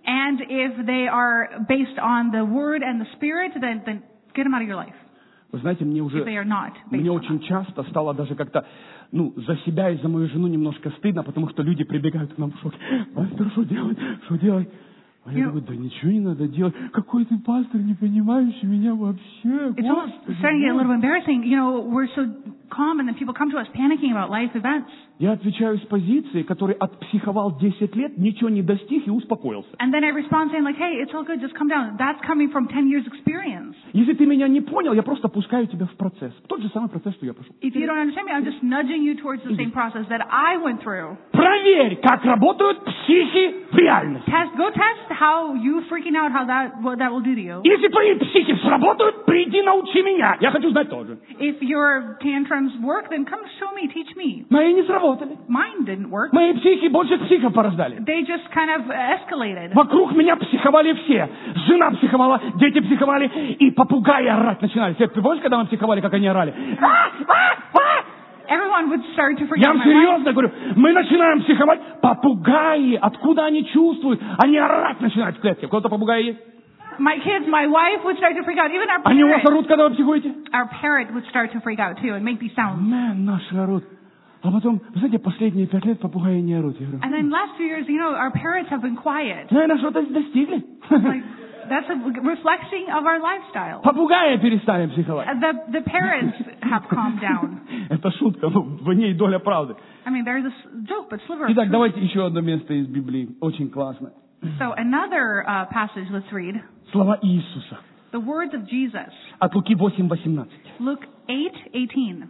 And if they are based on the Word and the Spirit, then, then get them out of your life. Вы знаете, мне уже, If they are not based мне on очень that. часто стало даже как-то, ну, за себя и за мою жену немножко стыдно, потому что люди прибегают к нам в шоке. Пастор, что делать? Что делать? А я You- говорю, да ничего не надо делать. Какой ты пастор, не понимающий меня вообще. It's almost Господи, starting to get a little Боже. embarrassing. You know, we're so calm, and then people come to us panicking about life events. Я отвечаю с позиции, который отпсиховал десять лет, ничего не достиг и успокоился. And then I respond saying like, hey, it's all good, just come down. That's coming from ten years experience. Если ты меня не понял, я просто пускаю тебя в процесс. Тот же самый процесс, что я прошел. If you don't understand me, I'm just nudging you towards the same process that I went through. Проверь, как работают психи в реальности. Test, go test how you freaking out, how that, what that will do to you. Если твои психи сработают, приди научи меня. Я хочу знать тоже. If your tantrums work, then come show me, teach me. Мои не сработали. Mine didn't work. Мои психи больше психов порождали. They just kind of escalated. Вокруг меня психовали все. Жена психовала, дети психовали, и попугаи орать начинали. Ты помнишь, когда мы психовали, как они орали? А, а, а! Everyone would start to freak Я out. вам My wife, серьезно говорю, мы начинаем психовать. Попугаи, откуда они чувствуют? Они орать начинают в клетке. У кого-то попугаи есть? my kids, my wife would start to freak out. Even our Они у вас parents, орут, когда вы психуете? our parrot would start to freak out too and make these sounds. Мэн, наши орут. А потом, вы знаете, последние пять лет попугаи не орут. Я говорю, And then last few years, you know, our parrots have been quiet. наверное, что-то достигли. Like, that's a reflection of our lifestyle. Попугаи перестали психовать. The, the parrots have calmed down. Это шутка, ну, в ней доля правды. I mean, there's a joke, but sliver of Итак, truth. давайте еще одно место из Библии. Очень классно. So another uh, passage, let's read. Слова Иисуса. The words of Jesus. От Луки восемь восемнадцать. Luke eight eighteen.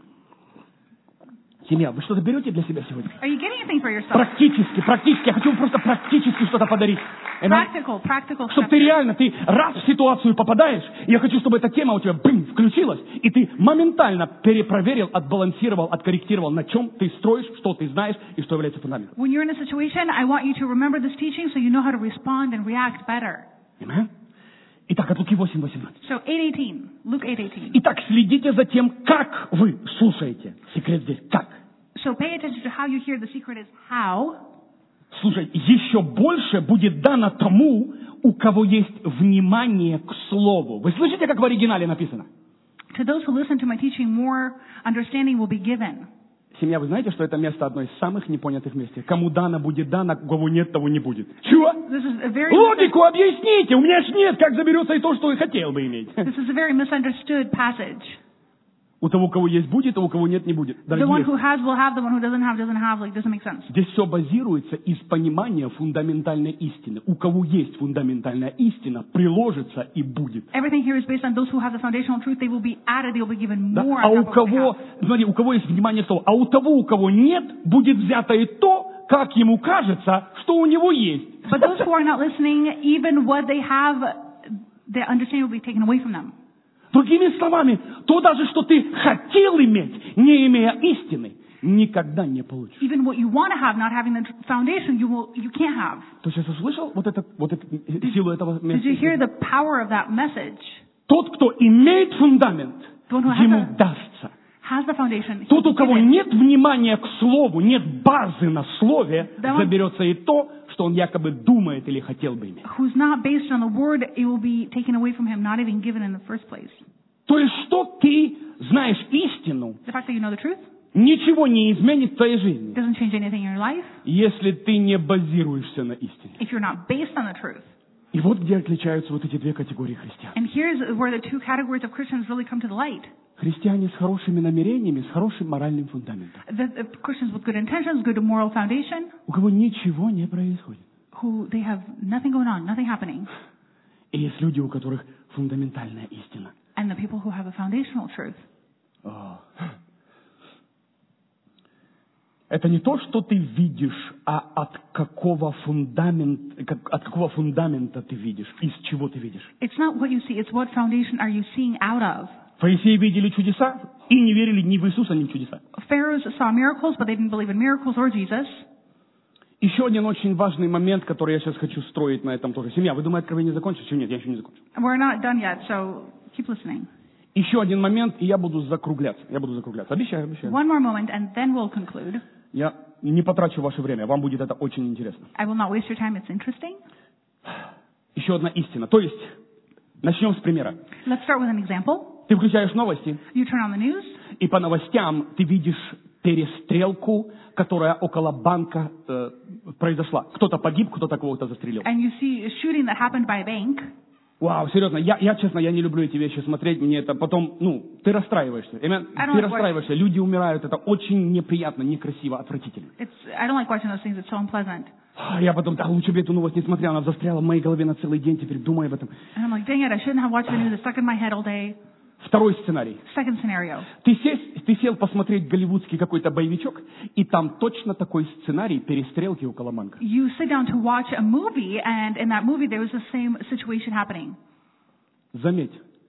Семья, вы что-то берете для себя сегодня? Are you getting anything for yourself? Практически, практически. Я хочу вам просто практически что-то подарить. Practical, practical Чтобы stuff. ты реально, ты раз в ситуацию попадаешь, и я хочу, чтобы эта тема у тебя бым, включилась, и ты моментально перепроверил, отбалансировал, откорректировал, на чем ты строишь, что ты знаешь и что является фундаментом. When you're in a situation, I want you to remember this teaching so you know how to respond and react better. Amen? Итак, от Луки восемь восемнадцать. So eight eighteen, Luke eight eighteen. Итак, следите за тем, как вы слушаете. Секрет здесь как. So pay attention to how you hear. The secret is how. Слушай, еще больше будет дано тому, у кого есть внимание к слову. Вы слышите, как в оригинале написано? To those who listen to my teaching, more understanding will be given. Семья, вы знаете, что это место одно из самых непонятых мест? Кому дано, будет дано, у кого нет, того не будет. Чего? This is a very Логику объясните, у меня ж нет, как заберется и то, что и хотел бы иметь. this is a very misunderstood passage. У того, у кого есть, будет, а у кого нет, не будет. The one Дорогие, who has will have, the one who doesn't have doesn't have. Like, doesn't make sense. здесь все базируется из понимания фундаментальной истины. У кого есть фундаментальная истина, приложится и будет. Everything here is based on those who have the foundational truth. They will be added. They will be given Да? more. А on у top of what they кого, have. смотри, у кого есть внимание к слову, а у того, у кого нет, будет взято и то, как ему кажется, что у него есть. But those who are not listening, even what they have, the understanding will be taken away from them. Другими словами, то даже, что ты хотел иметь, не имея истины, никогда не получишь. Even what you want to have, not having the tr- foundation, you will, you can't have. Ты сейчас услышал вот, это, вот эту силу этого Did you hear места? the power of that message? Тот, кто имеет фундамент, The one who has ему the, дастся. has the foundation. Тот, у he's кого given. нет внимания к слову, нет базы на слове, Да он- заберется и то, что он якобы думает или хотел бы иметь. Who's not based on the word, it will be taken away from him, not even given in the first place. То есть, что ты знаешь истину, The fact that you know the truth ничего не изменит в твоей жизни, doesn't change anything in your life если ты не базируешься на истине. if you're not based on the truth. И вот где отличаются вот эти две категории христиан. And here's where the two categories of Christians really come to the light. Христиане с хорошими намерениями, с хорошим моральным фундаментом. The, the Christians with good intentions, good moral foundation, У кого ничего не происходит. who they have nothing going on, nothing happening. И есть люди, у которых фундаментальная истина. And the people who have a foundational truth. О. Это не то, что ты видишь, а от какого фундамента, как- от какого фундамента ты видишь, из чего ты видишь. It's not what you see, it's what foundation are you seeing out of. Фарисеи видели чудеса и не верили ни в Иисуса, ни в чудеса. Pharaohs saw miracles, but they didn't believe in miracles or Jesus. Еще один очень важный момент, который я сейчас хочу строить на этом тоже. Семья, вы думаете, откровение закончится? Еще нет, я еще не закончил. We're not done yet, so keep listening. Еще один момент, и я буду закругляться. Я буду закругляться. Обещаю, обещаю. One more moment, and then we'll conclude. Я не потрачу ваше время, вам будет это очень интересно. I will not waste your time, it's interesting. Еще одна истина. То есть, начнем с примера. Let's start with an example. Ты включаешь новости, You turn on the news, и по новостям ты видишь перестрелку, которая около банка э, произошла. Кто-то погиб, кто-то кого-то застрелил. and you see a shooting that happened by a bank. Вау, серьезно, я, я, честно, я не люблю эти вещи смотреть, мне это потом, ну, ты расстраиваешься. Amen? I don't Ты like расстраиваешься, люди умирают, это очень неприятно, некрасиво, отвратительно. It's, I don't like watching those things. It's so unpleasant. Я потом, да, лучше бы эту новость не смотрел, она застряла в моей голове на целый день, теперь думаю об этом. And I'm like, dang it, I shouldn't have watched the news. It's stuck in my head all day. Второй сценарий. Second scenario. Ты, сесть, ты сел посмотреть голливудский какой-то боевичок, и там точно такой сценарий перестрелки около банка. You sit down to watch a movie, and in that movie there was the same situation happening. Заметь,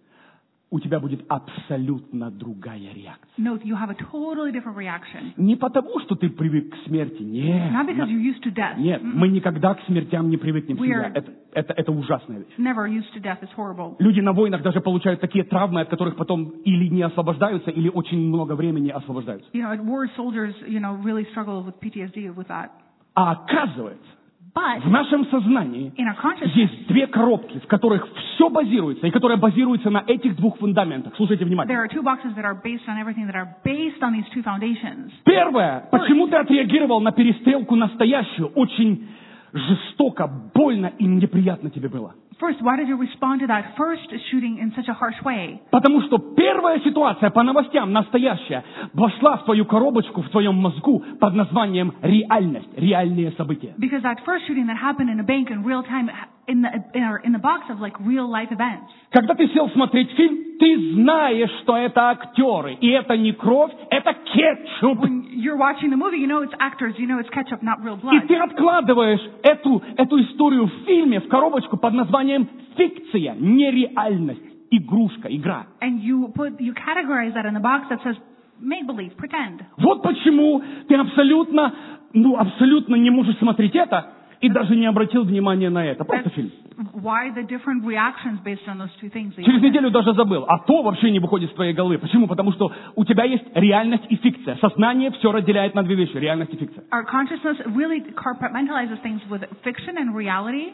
у тебя будет абсолютно другая реакция. Note, you have a totally different reaction. Не потому, что ты привык к смерти, нет. Not because you're used to death. Нет, мы никогда к смертям не привыкнем We всегда. are- Это, это, это ужасная вещь. Never used to death. It's horrible. Люди на войнах даже получают такие травмы, от которых потом или не освобождаются, или очень много времени освобождаются. You know, at war, soldiers, you know, really struggle with P T S D with that. А оказывается, But в нашем сознании in our consciousness, есть две коробки, в которых все базируется, и которые базируются на этих двух фундаментах. Слушайте there внимательно. are two boxes that are based on everything that are based on these two foundations. Первое, почему ты отреагировал на перестрелку настоящую, очень жестоко, больно и неприятно тебе было. First, why did you respond to that first shooting in such a harsh way? Потому что первая ситуация по новостям, настоящая, вошла в твою коробочку, в твоем мозгу под названием реальность, реальные события. Because that first shooting that happened in a bank in real time, in the in, our, in the box of like real life events. Когда ты сел смотреть фильм, ты знаешь, что это актеры, и это не кровь, это кетчуп. When you're watching the movie, you know it's actors, you know it's ketchup, not real И blood. ты откладываешь эту, эту историю в фильме, в коробочку под названием фикция, нереальность, игрушка, игра. And you put you categorize that in the box that says make believe, pretend. Вот почему ты абсолютно, ну, абсолютно не можешь смотреть это и даже не обратил внимания на это. Просто That's фильм. why the different reactions based on those two things. that you Через have. неделю даже забыл. А то вообще не выходит из твоей головы. Почему? Потому что у тебя есть реальность и фикция. Сознание все разделяет на две вещи. Реальность и фикция. Our consciousness really compartmentalizes things with fiction and reality.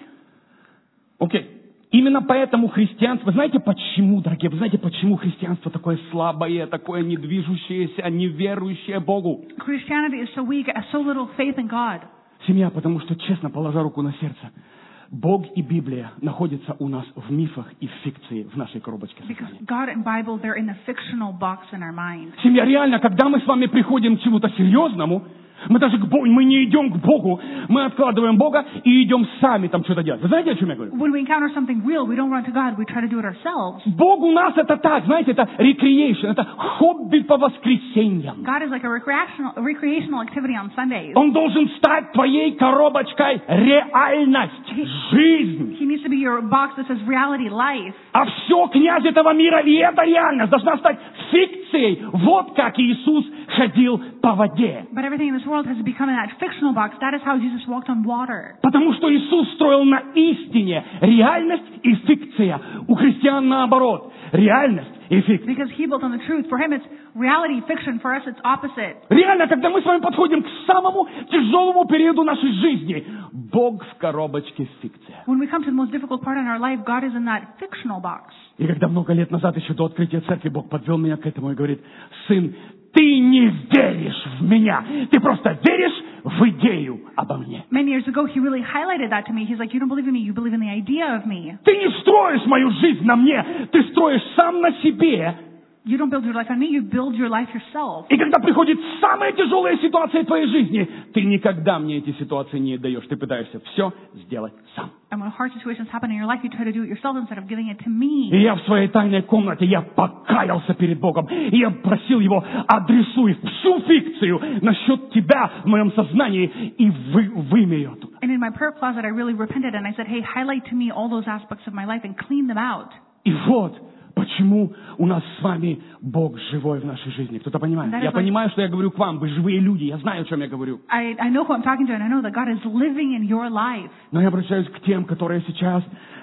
Окей. Именно поэтому христианство... Вы знаете почему, дорогие? Вы знаете, почему христианство такое слабое, такое недвижущееся, неверующее Богу? Christianity is so weak, has so little faith in God. Семья, потому что, честно, положа руку на сердце, Бог и Библия находятся у нас в мифах и в фикции в нашей коробочке Because сознания. God and Bible, they're in a fictional box in our mind. Семья, реально, когда мы с вами приходим к чему-то серьезному, мы даже к Богу, мы не идем к Богу, мы откладываем Бога и идем сами там что-то делать. Вы знаете, о чем я говорю? When we encounter something real, we don't run to God, we try to do it ourselves. Бог у нас это так, знаете, это recreation, это хобби по воскресеньям. God is like a recreational, a recreational activity on Sundays. Он должен стать твоей коробочкой реальность, жизнь. He needs to be your box that says reality, life. А все, князь этого мира, и эта реальность должна стать фикцией. Вот как Иисус ходил по воде. But everything in this world has become in that fictional box. That is how Jesus walked on water. Потому что Иисус строил на истине реальность и фикция. У христиан наоборот. Реальность и фикция. Because he built on the truth. For him, it's reality, fiction. For us, it's opposite. Реально, когда мы с вами подходим к самому тяжелому периоду нашей жизни, Бог в коробочке фикция. When we come to the most difficult part in our life, God is in that fictional box. И когда много лет назад, еще до открытия церкви, Бог подвел меня к этому и говорит: сын, ты не веришь в меня, ты просто веришь в идею обо мне. Many years ago, he really highlighted that to me. He's like, you don't believe in me, you believe in the idea of me. Ты не строишь мою жизнь на мне, ты строишь сам на себе. You don't build your life on me, you build your life yourself. И когда приходит самая тяжелая ситуация в твоей жизни, ты никогда мне эти ситуации не даешь. Ты пытаешься все сделать сам. And when hard situations happen in your life, you try to do it yourself instead of giving it to me. И я в своей тайной комнате, я покаялся перед Богом, и я просил Его: адресуй всю фикцию насчет тебя в моем сознании и вы, вымей ее оттуда. And in my prayer closet, I really repented and I said, hey, highlight to me all those aspects of my life and clean them out. И вот почему у нас с вами Бог живой в нашей жизни. Кто-то понимает? Я понимаю, что я говорю к вам. Вы живые люди. Я знаю, о чем я говорю. I, I know who I'm talking to, and I know that God is living in your life. Но я обращаюсь к тем, которые сейчас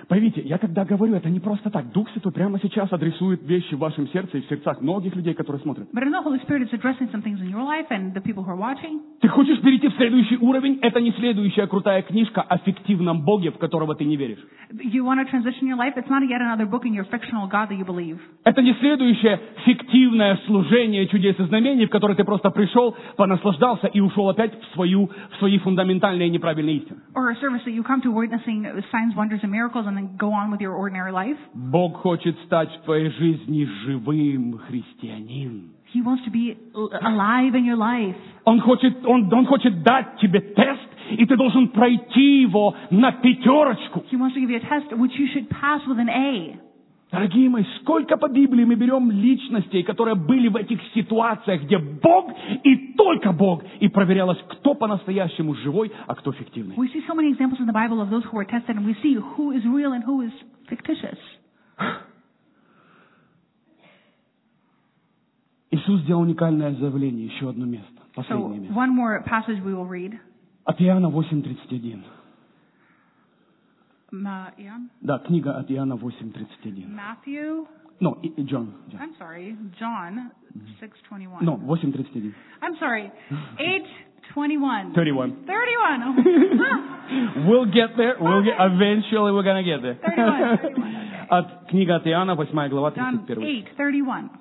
Поймите, я когда говорю, это не просто так. Дух Святой прямо сейчас адресует вещи в вашем сердце и в сердцах многих людей, которые смотрят. But I know Holy Spirit is addressing some things in your life and the people who are watching. Ты хочешь перейти в следующий уровень? Это не следующая крутая книжка о фиктивном Боге, в которого ты не веришь. You want to transition your life? It's not yet another book in your fictional God that you believe. Это не следующее фиктивное служение чудес и знамений, в которое ты просто пришел, понаслаждался и ушел опять в, свою, в свои фундаментальные неправильные истины. Or a service that you come to witnessing signs, wonders, and miracles and then go on with your ordinary life. Бог хочет стать в твоей жизни живым христианином. He wants to be alive in your life. Он хочет, он, он хочет дать тебе тест, и ты должен пройти его на пятерочку. He wants to give you a test which you should pass with an A. Дорогие мои, сколько по Библии мы берем личностей, которые были в этих ситуациях, где Бог и только Бог, и проверялось, кто по-настоящему живой, а кто фиктивный. We see so many examples in the Bible of those who were tested, and we see who is real and who is fictitious. Иисус сделал уникальное заявление, еще одно место, So последнее место. one more passage we will read. От Иоанна восемь тридцать один. Ma- Ian? Да, книга от Иоанна восемь тридцать один. Matthew, No, и- и Джон. Джон. I'm sorry, John six twenty-one. No, восемь тридцать один. I'm sorry, eight twenty-one. thirty-one. thirty-one. Oh. We'll get there. We'll get, eventually we're gonna get there. thirty-one, thirty-one, okay. От книга от Иоанна, восьмая глава, John тридцать первый. eight thirty-one.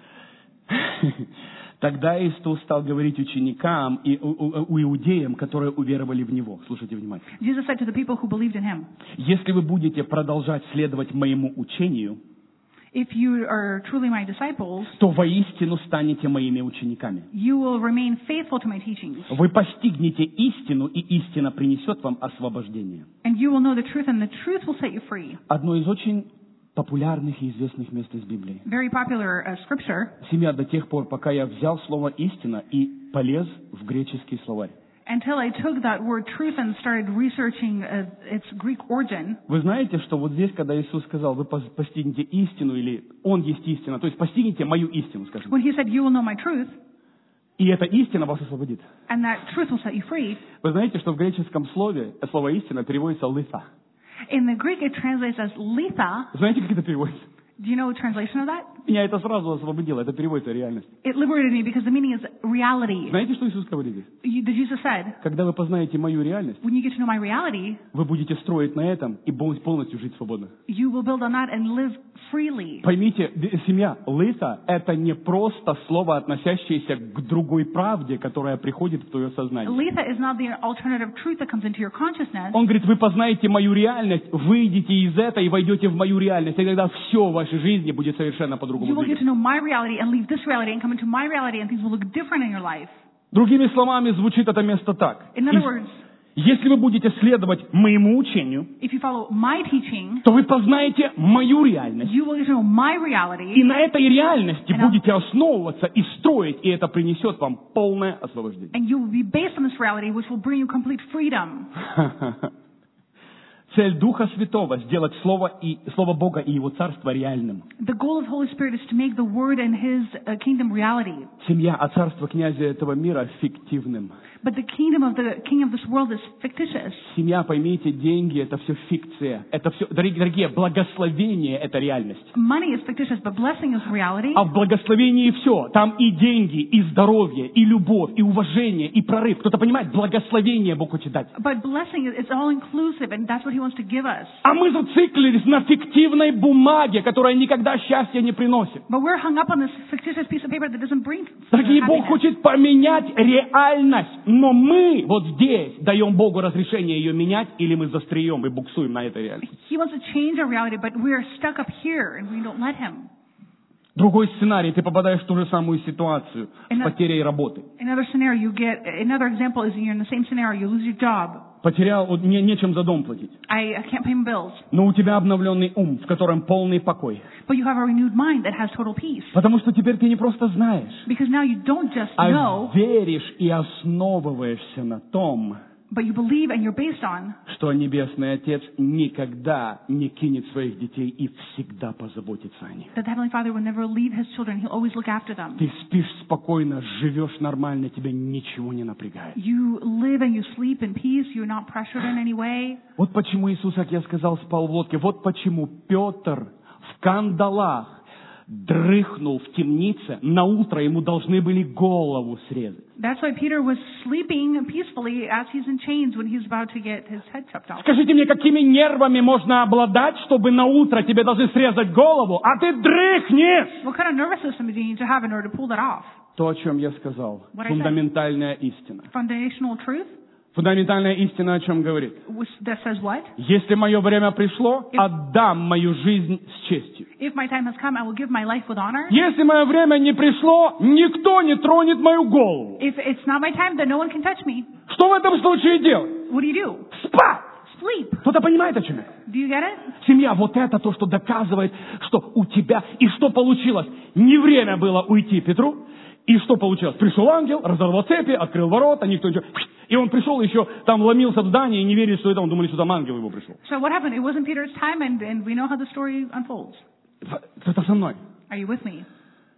Тогда Иисус стал говорить ученикам и у, у- у иудеям, которые уверовали в Него. Слушайте внимательно. Jesus said to the people who believed in him, Если вы будете продолжать следовать моему учению, if you are truly my disciples, то воистину станете моими учениками. you will remain faithful to my teachings, Вы постигнете истину, и истина принесет вам освобождение. and you will know the truth, and the truth will set you free. Одно из очень популярных и известных мест из Библии. Very popular uh, scripture. Семья до тех пор, пока я взял слово «истина» и полез в греческий словарь. Until I took that word truth and started researching uh, its Greek origin. Вы знаете, что вот здесь, когда Иисус сказал, вы пос- постигнете истину, или Он есть истина, то есть постигнете мою истину, скажем. When he said, you will know my truth, И эта истина вас освободит. and that truth will set you free. Вы знаете, что в греческом слове слово «истина» переводится «лита». In the Greek, it translates as letha. Знаете, как это переводится? Do you know the translation of that? Меня это сразу освободило, это переводится реальность. It liberated me because the meaning is reality. Знаете, что Иисус говорит здесь? You, the Jesus said, Когда вы познаете мою реальность, when you get to know my reality, вы будете строить на этом и пол- полностью жить свободно. you will build on that and live freely. Поймите, д- семья, лита – это не просто слово, относящееся к другой правде, которая приходит в твое сознание. Letha is not the alternative truth that comes into your consciousness. Он говорит, вы познаете мою реальность, выйдете из этого и войдете в мою реальность, и тогда все в вашей жизни будет совершенно по-другому You will get двигаться. to know my reality and leave this reality and come into my reality, and things will look different in your life. Другими словами, звучит это место так. In other И words, Если вы будете следовать моему учению, if you follow my teaching, то вы познаете мою реальность. you will get to know my И reality, на этой реальности And I'll- будете основываться и строить, и это принесет вам полное освобождение. and you will be based on this reality, which will bring you complete freedom. Цель Духа Святого – сделать Слово, и, Слово Бога и Его Царство реальным. The goal of the Holy Spirit is to make the Word and His uh, kingdom reality. Семья, а царство князя этого мира фиктивным. But the kingdom of the king of this world is fictitious. Семья, поймите, деньги – это все фикция. Это все, дорогие, дорогие, благословение – это реальность. Money is fictitious, but blessing is reality. А в благословении все. Там и деньги, и здоровье, и любовь, и уважение, и прорыв. Кто-то понимает, благословение Бог хочет дать. But blessing is it's all inclusive, and that's what He wants to give us. А мы зациклились на фиктивной бумаге, которая никогда счастья не приносит. But we're hung up on this fictitious piece of paper that doesn't bring Дорогие, Бог happiness. хочет поменять реальность, но мы вот здесь даем Богу разрешение ее менять, или мы застреем и буксуем на этой реальности. He wants to change our reality, but we're stuck up here, and we don't let Him. Другой сценарий, ты попадаешь в ту же самую ситуацию с Иногда- потерей работы. Another scenario you get, another example is you're in the same scenario, you lose your job. Потерял, вот не, нечем за дом платить. I, I can't pay my bills. Но у тебя обновленный ум, в котором полный покой. But you have a renewed mind that has total peace. Потому что теперь ты не просто знаешь, Because now you don't just а know, веришь и основываешься на том, but you believe and you're based on что Небесный Отец никогда не кинет своих детей и всегда позаботится о них. that the Heavenly Father will never leave His children. He'll always look after them. Ты спишь спокойно, живешь нормально, тебя ничего не напрягает. You live and you sleep in peace. You're not pressured in any way. Вот почему Иисус, как я сказал, спал в лодке. Вот почему Петр в кандалах дрыхнул в темнице. На утро ему должны были голову срезать. That's why Peter was sleeping peacefully as he's in chains when he's about to get his head chopped off. Скажите мне, какими нервами можно обладать, чтобы на утро тебе должны срезать голову, а ты дрыхнешь? What kind of nervous system do you need to have in order to pull that off? То, о чем я сказал. What I said. Фундаментальная истина. Foundational truth, Фундаментальная истина о чем говорит? which that says what? Если мое время пришло, отдам мою жизнь с честью. If my time has come, I will give my life with honor. Если мое время не пришло, никто не тронет мою голову. If it's not my time, then no one can touch me. Что в этом случае делать? What do you do? Спать! Sleep. Кто-то понимает, о чем я? Do you get it? Семья, вот это то, что доказывает, что у тебя... И что получилось? Не время было уйти Петру. И что получилось? Пришел ангел, разорвал цепи, открыл ворота, никто ничего... И он пришел еще, там ломился в здание, и не верили, что это он, думали, что там ангел его пришел. So what happened? It wasn't Peter's time, and, and we know how the story unfolds. Это со мной. Are you with me?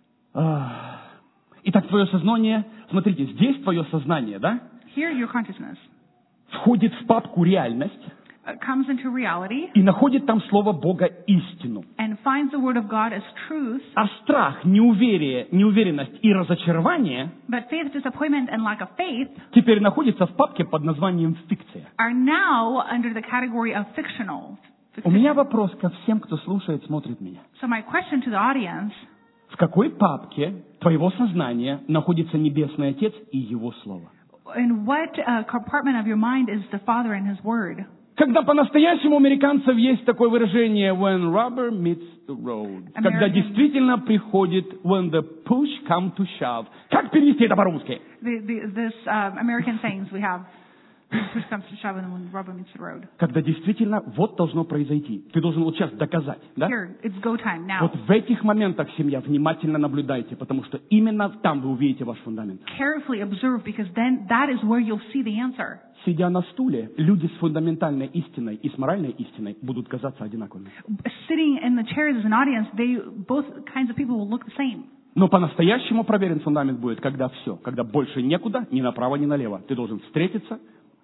А, Итак, твое сознание... Смотрите, здесь твое сознание, да? Here, your consciousness Входит в папку «Реальность» uh, comes into reality и находит там слово Бога «истину». and finds the word of God as truth, А страх, неуверие, неуверенность и разочарование but faith, disappointment, and lack of faith теперь находятся в папке под названием «Фикция». are now under the category of fictional. У меня вопрос ко всем, кто слушает, смотрит меня. So my question to the audience, В какой папке твоего сознания находится Небесный Отец и Его Слово? in what uh, compartment of your mind is the Father and His Word? Когда по-настоящему у американцев есть такое выражение «when rubber meets the road», когда действительно приходит «when the push come to shove». Как перевести это по-русски? The, the, this um, American sayings we have, push comes to shove and when rubber meets the road. Когда действительно вот должно произойти. Ты должен вот сейчас доказать, да? Here, it's go time now. Вот в этих моментах, семья, внимательно наблюдайте, потому что именно там вы увидите ваш фундамент. Carefully observe, because then that is where you'll see the answer. Сидя на стуле, люди с фундаментальной истиной и с моральной истиной будут казаться одинаковыми. Sitting in the chairs as an audience, they both kinds of people will look the same. Но по-настоящему проверен фундамент будет, когда все, когда больше некуда, ни направо, ни налево. Ты должен встретиться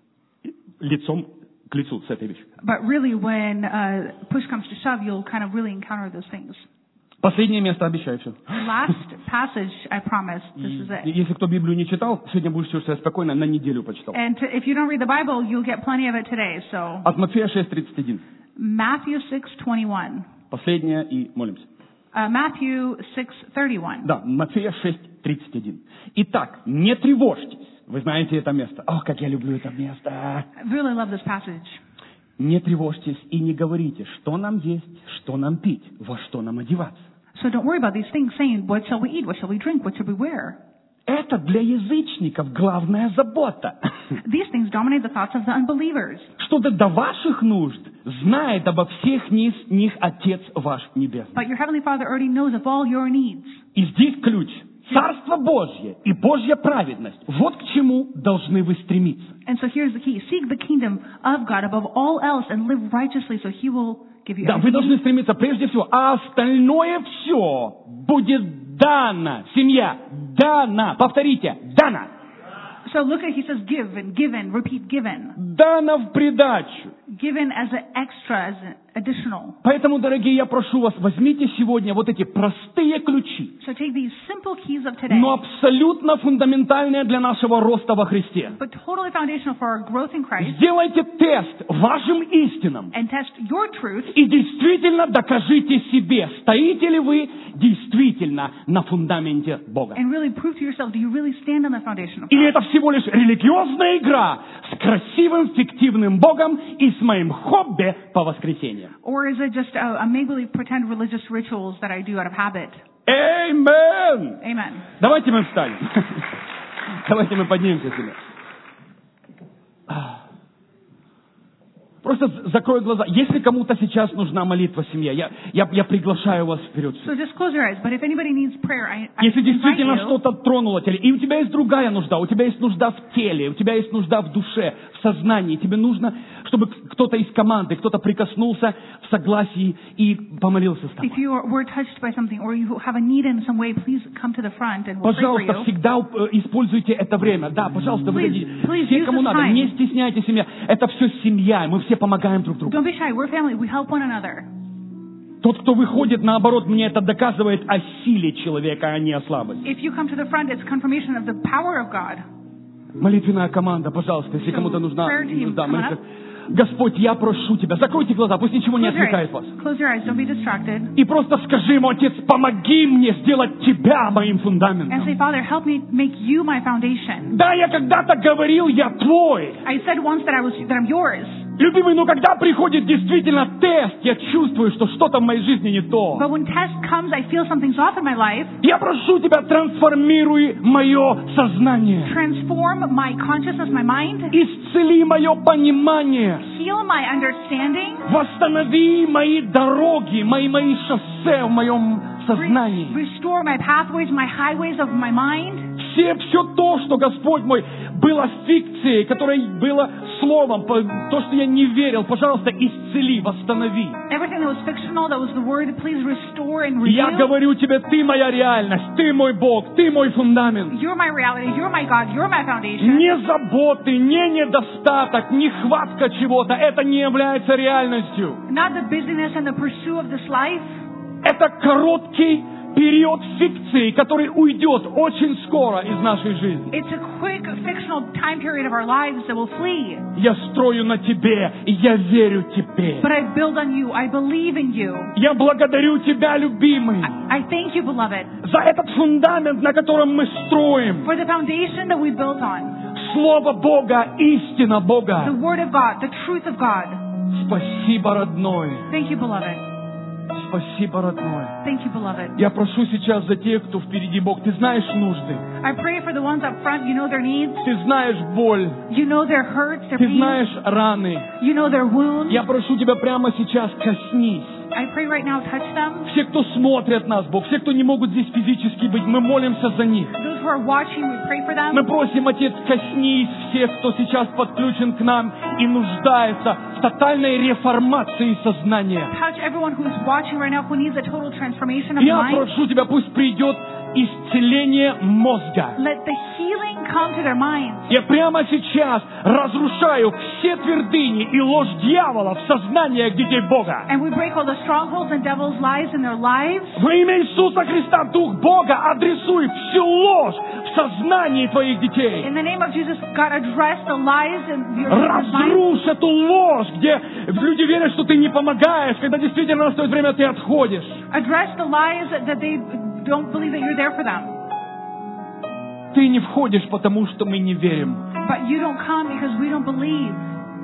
лицом к лицу с этой вещью. But really, when uh, push comes to shove, you'll kind of really encounter those things. Последнее место, обещаю, все. Last passage, I promise, this is it. Если кто Библию не читал, сегодня будешь чувствовать себя спокойно, на неделю почитал. And to, if you don't read the Bible, you'll get plenty of it today. So От Матфея шесть тридцать один. Matthew six twenty-one. Последнее и молимся. Uh, Matthew six thirty-one. Да, Матфея шесть тридцать один. Итак, не тревожьтесь. Вы знаете это место. Ох, как я люблю это место. I really love this passage. Не тревожьтесь и не говорите, что нам есть, что нам пить, во что нам одеваться. So don't worry about these things, saying, what shall we eat, what shall we drink, what shall we wear? Это для язычников главная забота. These things dominate the thoughts of the unbelievers. Что-то до ваших нужд знает обо всех них, них Отец ваш Небесный. But your Heavenly Father already knows of all your needs. И здесь ключ. Царство Божье и Божья праведность. Вот к чему должны вы стремиться. And so here's the key. Seek the kingdom of God above all else and live righteously, so He will give you Да, вы everything. должны стремиться прежде всего, а остальное все будет дано. Семья, дано. Повторите, дано. So look at, He says give and given, repeat given. Дано в придачу. Given as an extra, as an additional. Поэтому, дорогие, я прошу вас, возьмите сегодня вот эти простые ключи, So take these simple keys of today, но абсолютно фундаментальные для нашего роста во Христе. but totally foundational for our growth in Christ, Сделайте тест вашим истинам and test your truth, и действительно докажите себе, стоите ли вы действительно на фундаменте Бога. and really prove to yourself, do you really stand on the foundation of Или God? это всего лишь религиозная игра с красивым, фиктивным Богом и с моим хобби по воскресеньям. Or is it just a, a make-believe pretend religious rituals that I do out of habit? Amen! Amen. Давайте мы встанем. Давайте мы поднимемся себе. просто закрой глаза. Если кому-то сейчас нужна молитва в семье, я, я, я приглашаю вас вперед. So just close your eyes. But if anybody needs prayer, I, I Если invite действительно you. что-то тронуло теле, и у тебя есть другая нужда, у тебя есть нужда в теле, у тебя есть нужда в душе, в сознании, тебе нужно, чтобы кто-то из команды, кто-то прикоснулся в согласии и помолился с тобой. If you were touched by something or you have a need in some way, please come to the front and we'll pray for Пожалуйста, you. всегда э, используйте это время. Да, пожалуйста, выходите. Please, please Все, use кому this надо, time. не стесняйтесь семья. Это все семья, мы все помогаем друг другу. Don't be shy. We're family. We help one another. Тот, кто выходит, наоборот, мне это доказывает о силе человека, а не о слабости. If you come to the front, it's confirmation of the power of God. Молитвенная команда, пожалуйста, если So, кому-то нужна prayer team, нужда, come on молитва. Господь, я прошу Тебя, закройте глаза, пусть ничего не Close your отвлекает вас. eyes. Close your eyes. Don't be distracted. И просто скажи ему, Отец, помоги мне сделать Тебя моим And фундаментом. say, Father, help me make you my foundation. Да, я когда-то говорил, я Твой. I said once that I was that I'm yours. Любимый, но когда приходит действительно тест, я чувствую, что что-то в моей жизни не то. But when test comes, I feel something's off in my life. Я прошу Тебя, трансформируй мое сознание. Transform my consciousness, my mind. Исцели мое понимание. Heal my understanding. Восстанови мои дороги, мои, мои шоссе в моем сознании. Restore my pathways, my highways of my mind. Все, все то, что, Господь мой, было фикцией, которое было словом, по- то, что я не верил, пожалуйста, исцели, восстанови. Everything that was fictional, that was the word, please restore and Я renew. говорю Тебе, Ты моя реальность, Ты мой Бог, Ты мой фундамент. You're my reality, you're my God, you're my foundation. Не заботы, не недостаток, нехватка чего-то, это не является реальностью. Not the busyness and the pursuit of this life. Это короткий период фикции, который уйдет очень скоро из нашей жизни. It's a quick fictional time period of our lives that will flee. Я строю на Тебе, и я верю Тебе. But I build on you, I believe in you. Я благодарю Тебя, любимый, I thank you, beloved, за этот фундамент, на котором мы строим. for the foundation that we built on. Слово Бога, истина The Бога. word of God, the truth of God. Спасибо, родной. Thank you, beloved. Спасибо, родной. Thank you, beloved. Я прошу сейчас за тех, кто впереди, Бог. Ты знаешь нужды. I pray for the ones up front. You know their needs. Ты знаешь боль. You know their hurts, their Ты pains. знаешь раны. You know their wounds. Я прошу Тебя прямо сейчас, коснись. I pray right now, touch them. Все, кто смотрят нас, Бог, все, кто не могут здесь физически быть, мы молимся за них. Those who are watching, we pray for them. Мы просим, Отец, коснись всех, кто сейчас подключен к нам и нуждается в тотальной реформации сознания. Touch everyone who is watching right now who needs a total transformation of Я mind. прошу Тебя, пусть придет исцеление мозга. Let the healing come to their minds. Я прямо сейчас разрушаю все твердыни и ложь дьявола в сознаниях детей Бога. And we break all the strongholds and devil's lies in their lives. Во имя Иисуса Христа, Дух Бога, адресуй всю ложь в сознании Твоих детей. In the name of Jesus, God, address the lies in your children's minds. Разрушь эту ложь, где люди верят, что Ты не помогаешь, когда действительно настает время, Ты отходишь. Address the lies that they don't believe that you're there for them. Ты не входишь, потому что мы не верим. But you don't come because we don't believe.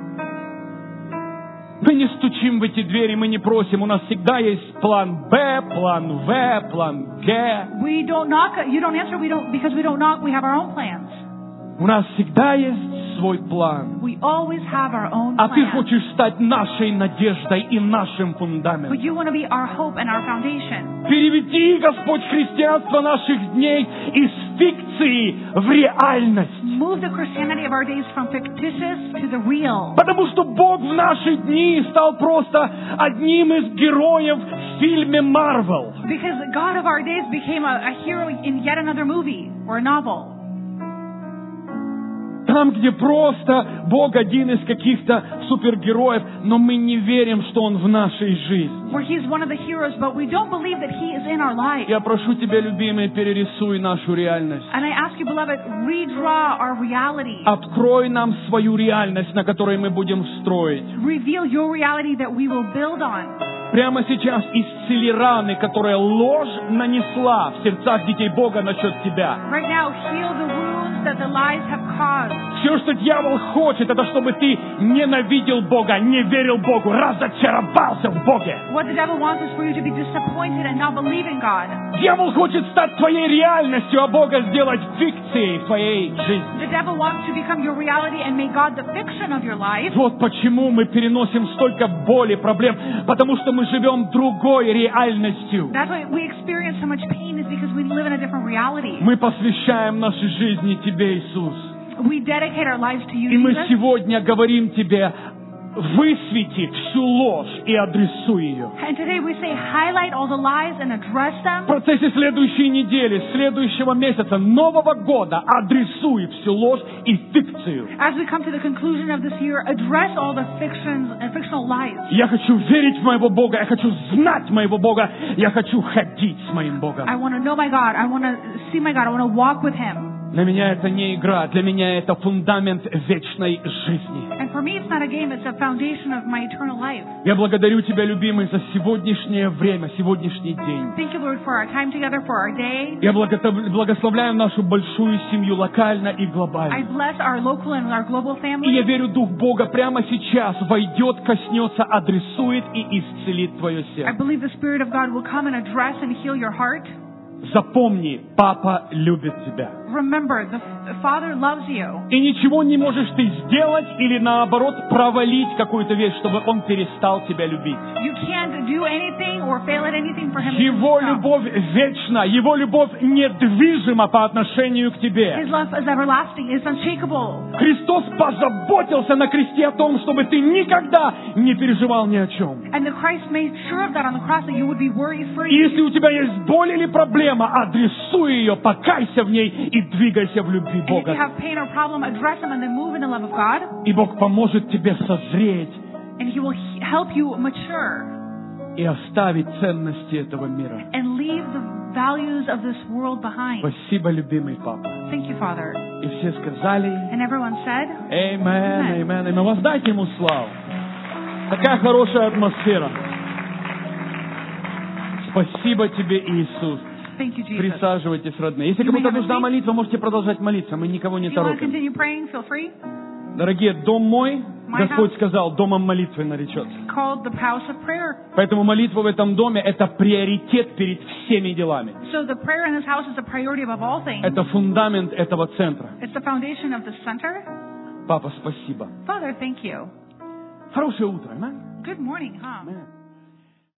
Мы не стучим в эти двери, мы не просим. У нас всегда есть план Б, план В, план Г. We don't knock, you don't answer, we don't, because we don't knock, we have our own plans. У нас всегда есть свой план. We always have our own А Ты plans. хочешь стать нашей надеждой и нашим But фундаментом. you want to be our hope and our foundation. Переведи, Господь, христианство наших дней из фикции в реальность. Move the Christianity of our days from fictitious to the real. Потому что Бог в наши дни стал просто одним из героев в фильме «Марвел». Because the God of our days became a, a hero in yet another movie or a novel. Там, где просто Бог один из каких-то супергероев, но мы не верим, что Он в нашей жизни. Where He's one of the heroes, but we don't believe that He is in our life. Я прошу Тебя, любимый, перерисуй нашу реальность. And I ask you, beloved, redraw our reality. Открой нам свою реальность, на которой мы будем строить. Reveal your reality that we will build on. прямо сейчас исцели раны, которые ложь нанесла в сердцах детей Бога насчет Тебя. Right now, heal the wounds that the lies have caused. Все, что дьявол хочет, это чтобы ты ненавидел Бога, не верил Богу, разочаровался в Боге. What the devil wants is for you to be disappointed and not believe in God. Дьявол хочет стать твоей реальностью, а Бога сделать фикцией твоей жизни. The devil wants to become your reality and make God the fiction of your life. Вот почему мы переносим столько боли, проблем, потому что мы живем другой реальностью. That's why we experience so much pain, is because we live in a different reality. Мы посвящаем наши жизни Тебе, Иисус. We dedicate our lives to you, И мы Jesus. сегодня говорим Тебе, высвети всю ложь и адресуй ее. And today we say, highlight all the lies and address В them. процессе следующей недели, следующего месяца, Нового года адресуй всю ложь и фикцию. As we come to the conclusion of this year, address all the fictions and fictional lies. Я хочу верить в моего Бога, я хочу знать моего Бога, я хочу ходить с моим Богом. I want to know my God. I want to see my God. I want to walk with Him. Для меня это не игра, для меня это фундамент вечной жизни. And for me, it's not a game. It's a foundation of my eternal life. Я благодарю Тебя, любимый, за сегодняшнее время, сегодняшний день. Thank you, Lord, for our time together, for our day. Я благо- благословляю нашу большую семью локально и I глобально. bless our local and our global И я family. верю, Дух Бога прямо сейчас войдет, коснется, адресует и исцелит твое I сердце. believe the Spirit of God will come and address and heal your heart. Запомни, Папа любит тебя. Remember, the, the Father loves you. И ничего не можешь ты сделать или наоборот провалить какую-то вещь, чтобы Он перестал тебя любить. You can't do anything or fail at anything for Him to Его stop. любовь вечна, Его любовь недвижима по отношению к тебе. His love is everlasting. It's unshakable. Христос позаботился на кресте о том, чтобы ты никогда не переживал ни о чем. And the Christ made sure of that on the cross, that you would be worry-free. И если у тебя есть боль или проблема, адресуй ее, покайся в ней и двигайся в любви And if you Бога. have pain or problem, address them and then move in the love of God. И Бог поможет тебе созреть And He will he- help you mature и оставить ценности этого мира. and leave the values of this world behind. Спасибо, любимый Папа. Thank you, Father. И все сказали: And everyone said, Amen, amen, amen. Воздайте Ему славу. Такая хорошая атмосфера. Спасибо тебе, Иисус. thank you, Jesus. Присаживайтесь, родные. Если You may кому-то have a нужна seat. молитва, можете продолжать молиться. Мы никого не If you want to торопим. continue praying, feel free. Дорогие, дом мой, My Господь house. сказал, домом молитвы наречется. Called the house of prayer. Поэтому молитва в этом доме — это приоритет перед всеми делами. So the prayer in this house is a priority above all things. Это фундамент этого центра. It's the foundation of the center. Папа, спасибо. Father, thank you. Хорошее утро, аминь. Good morning, huh? Аминь.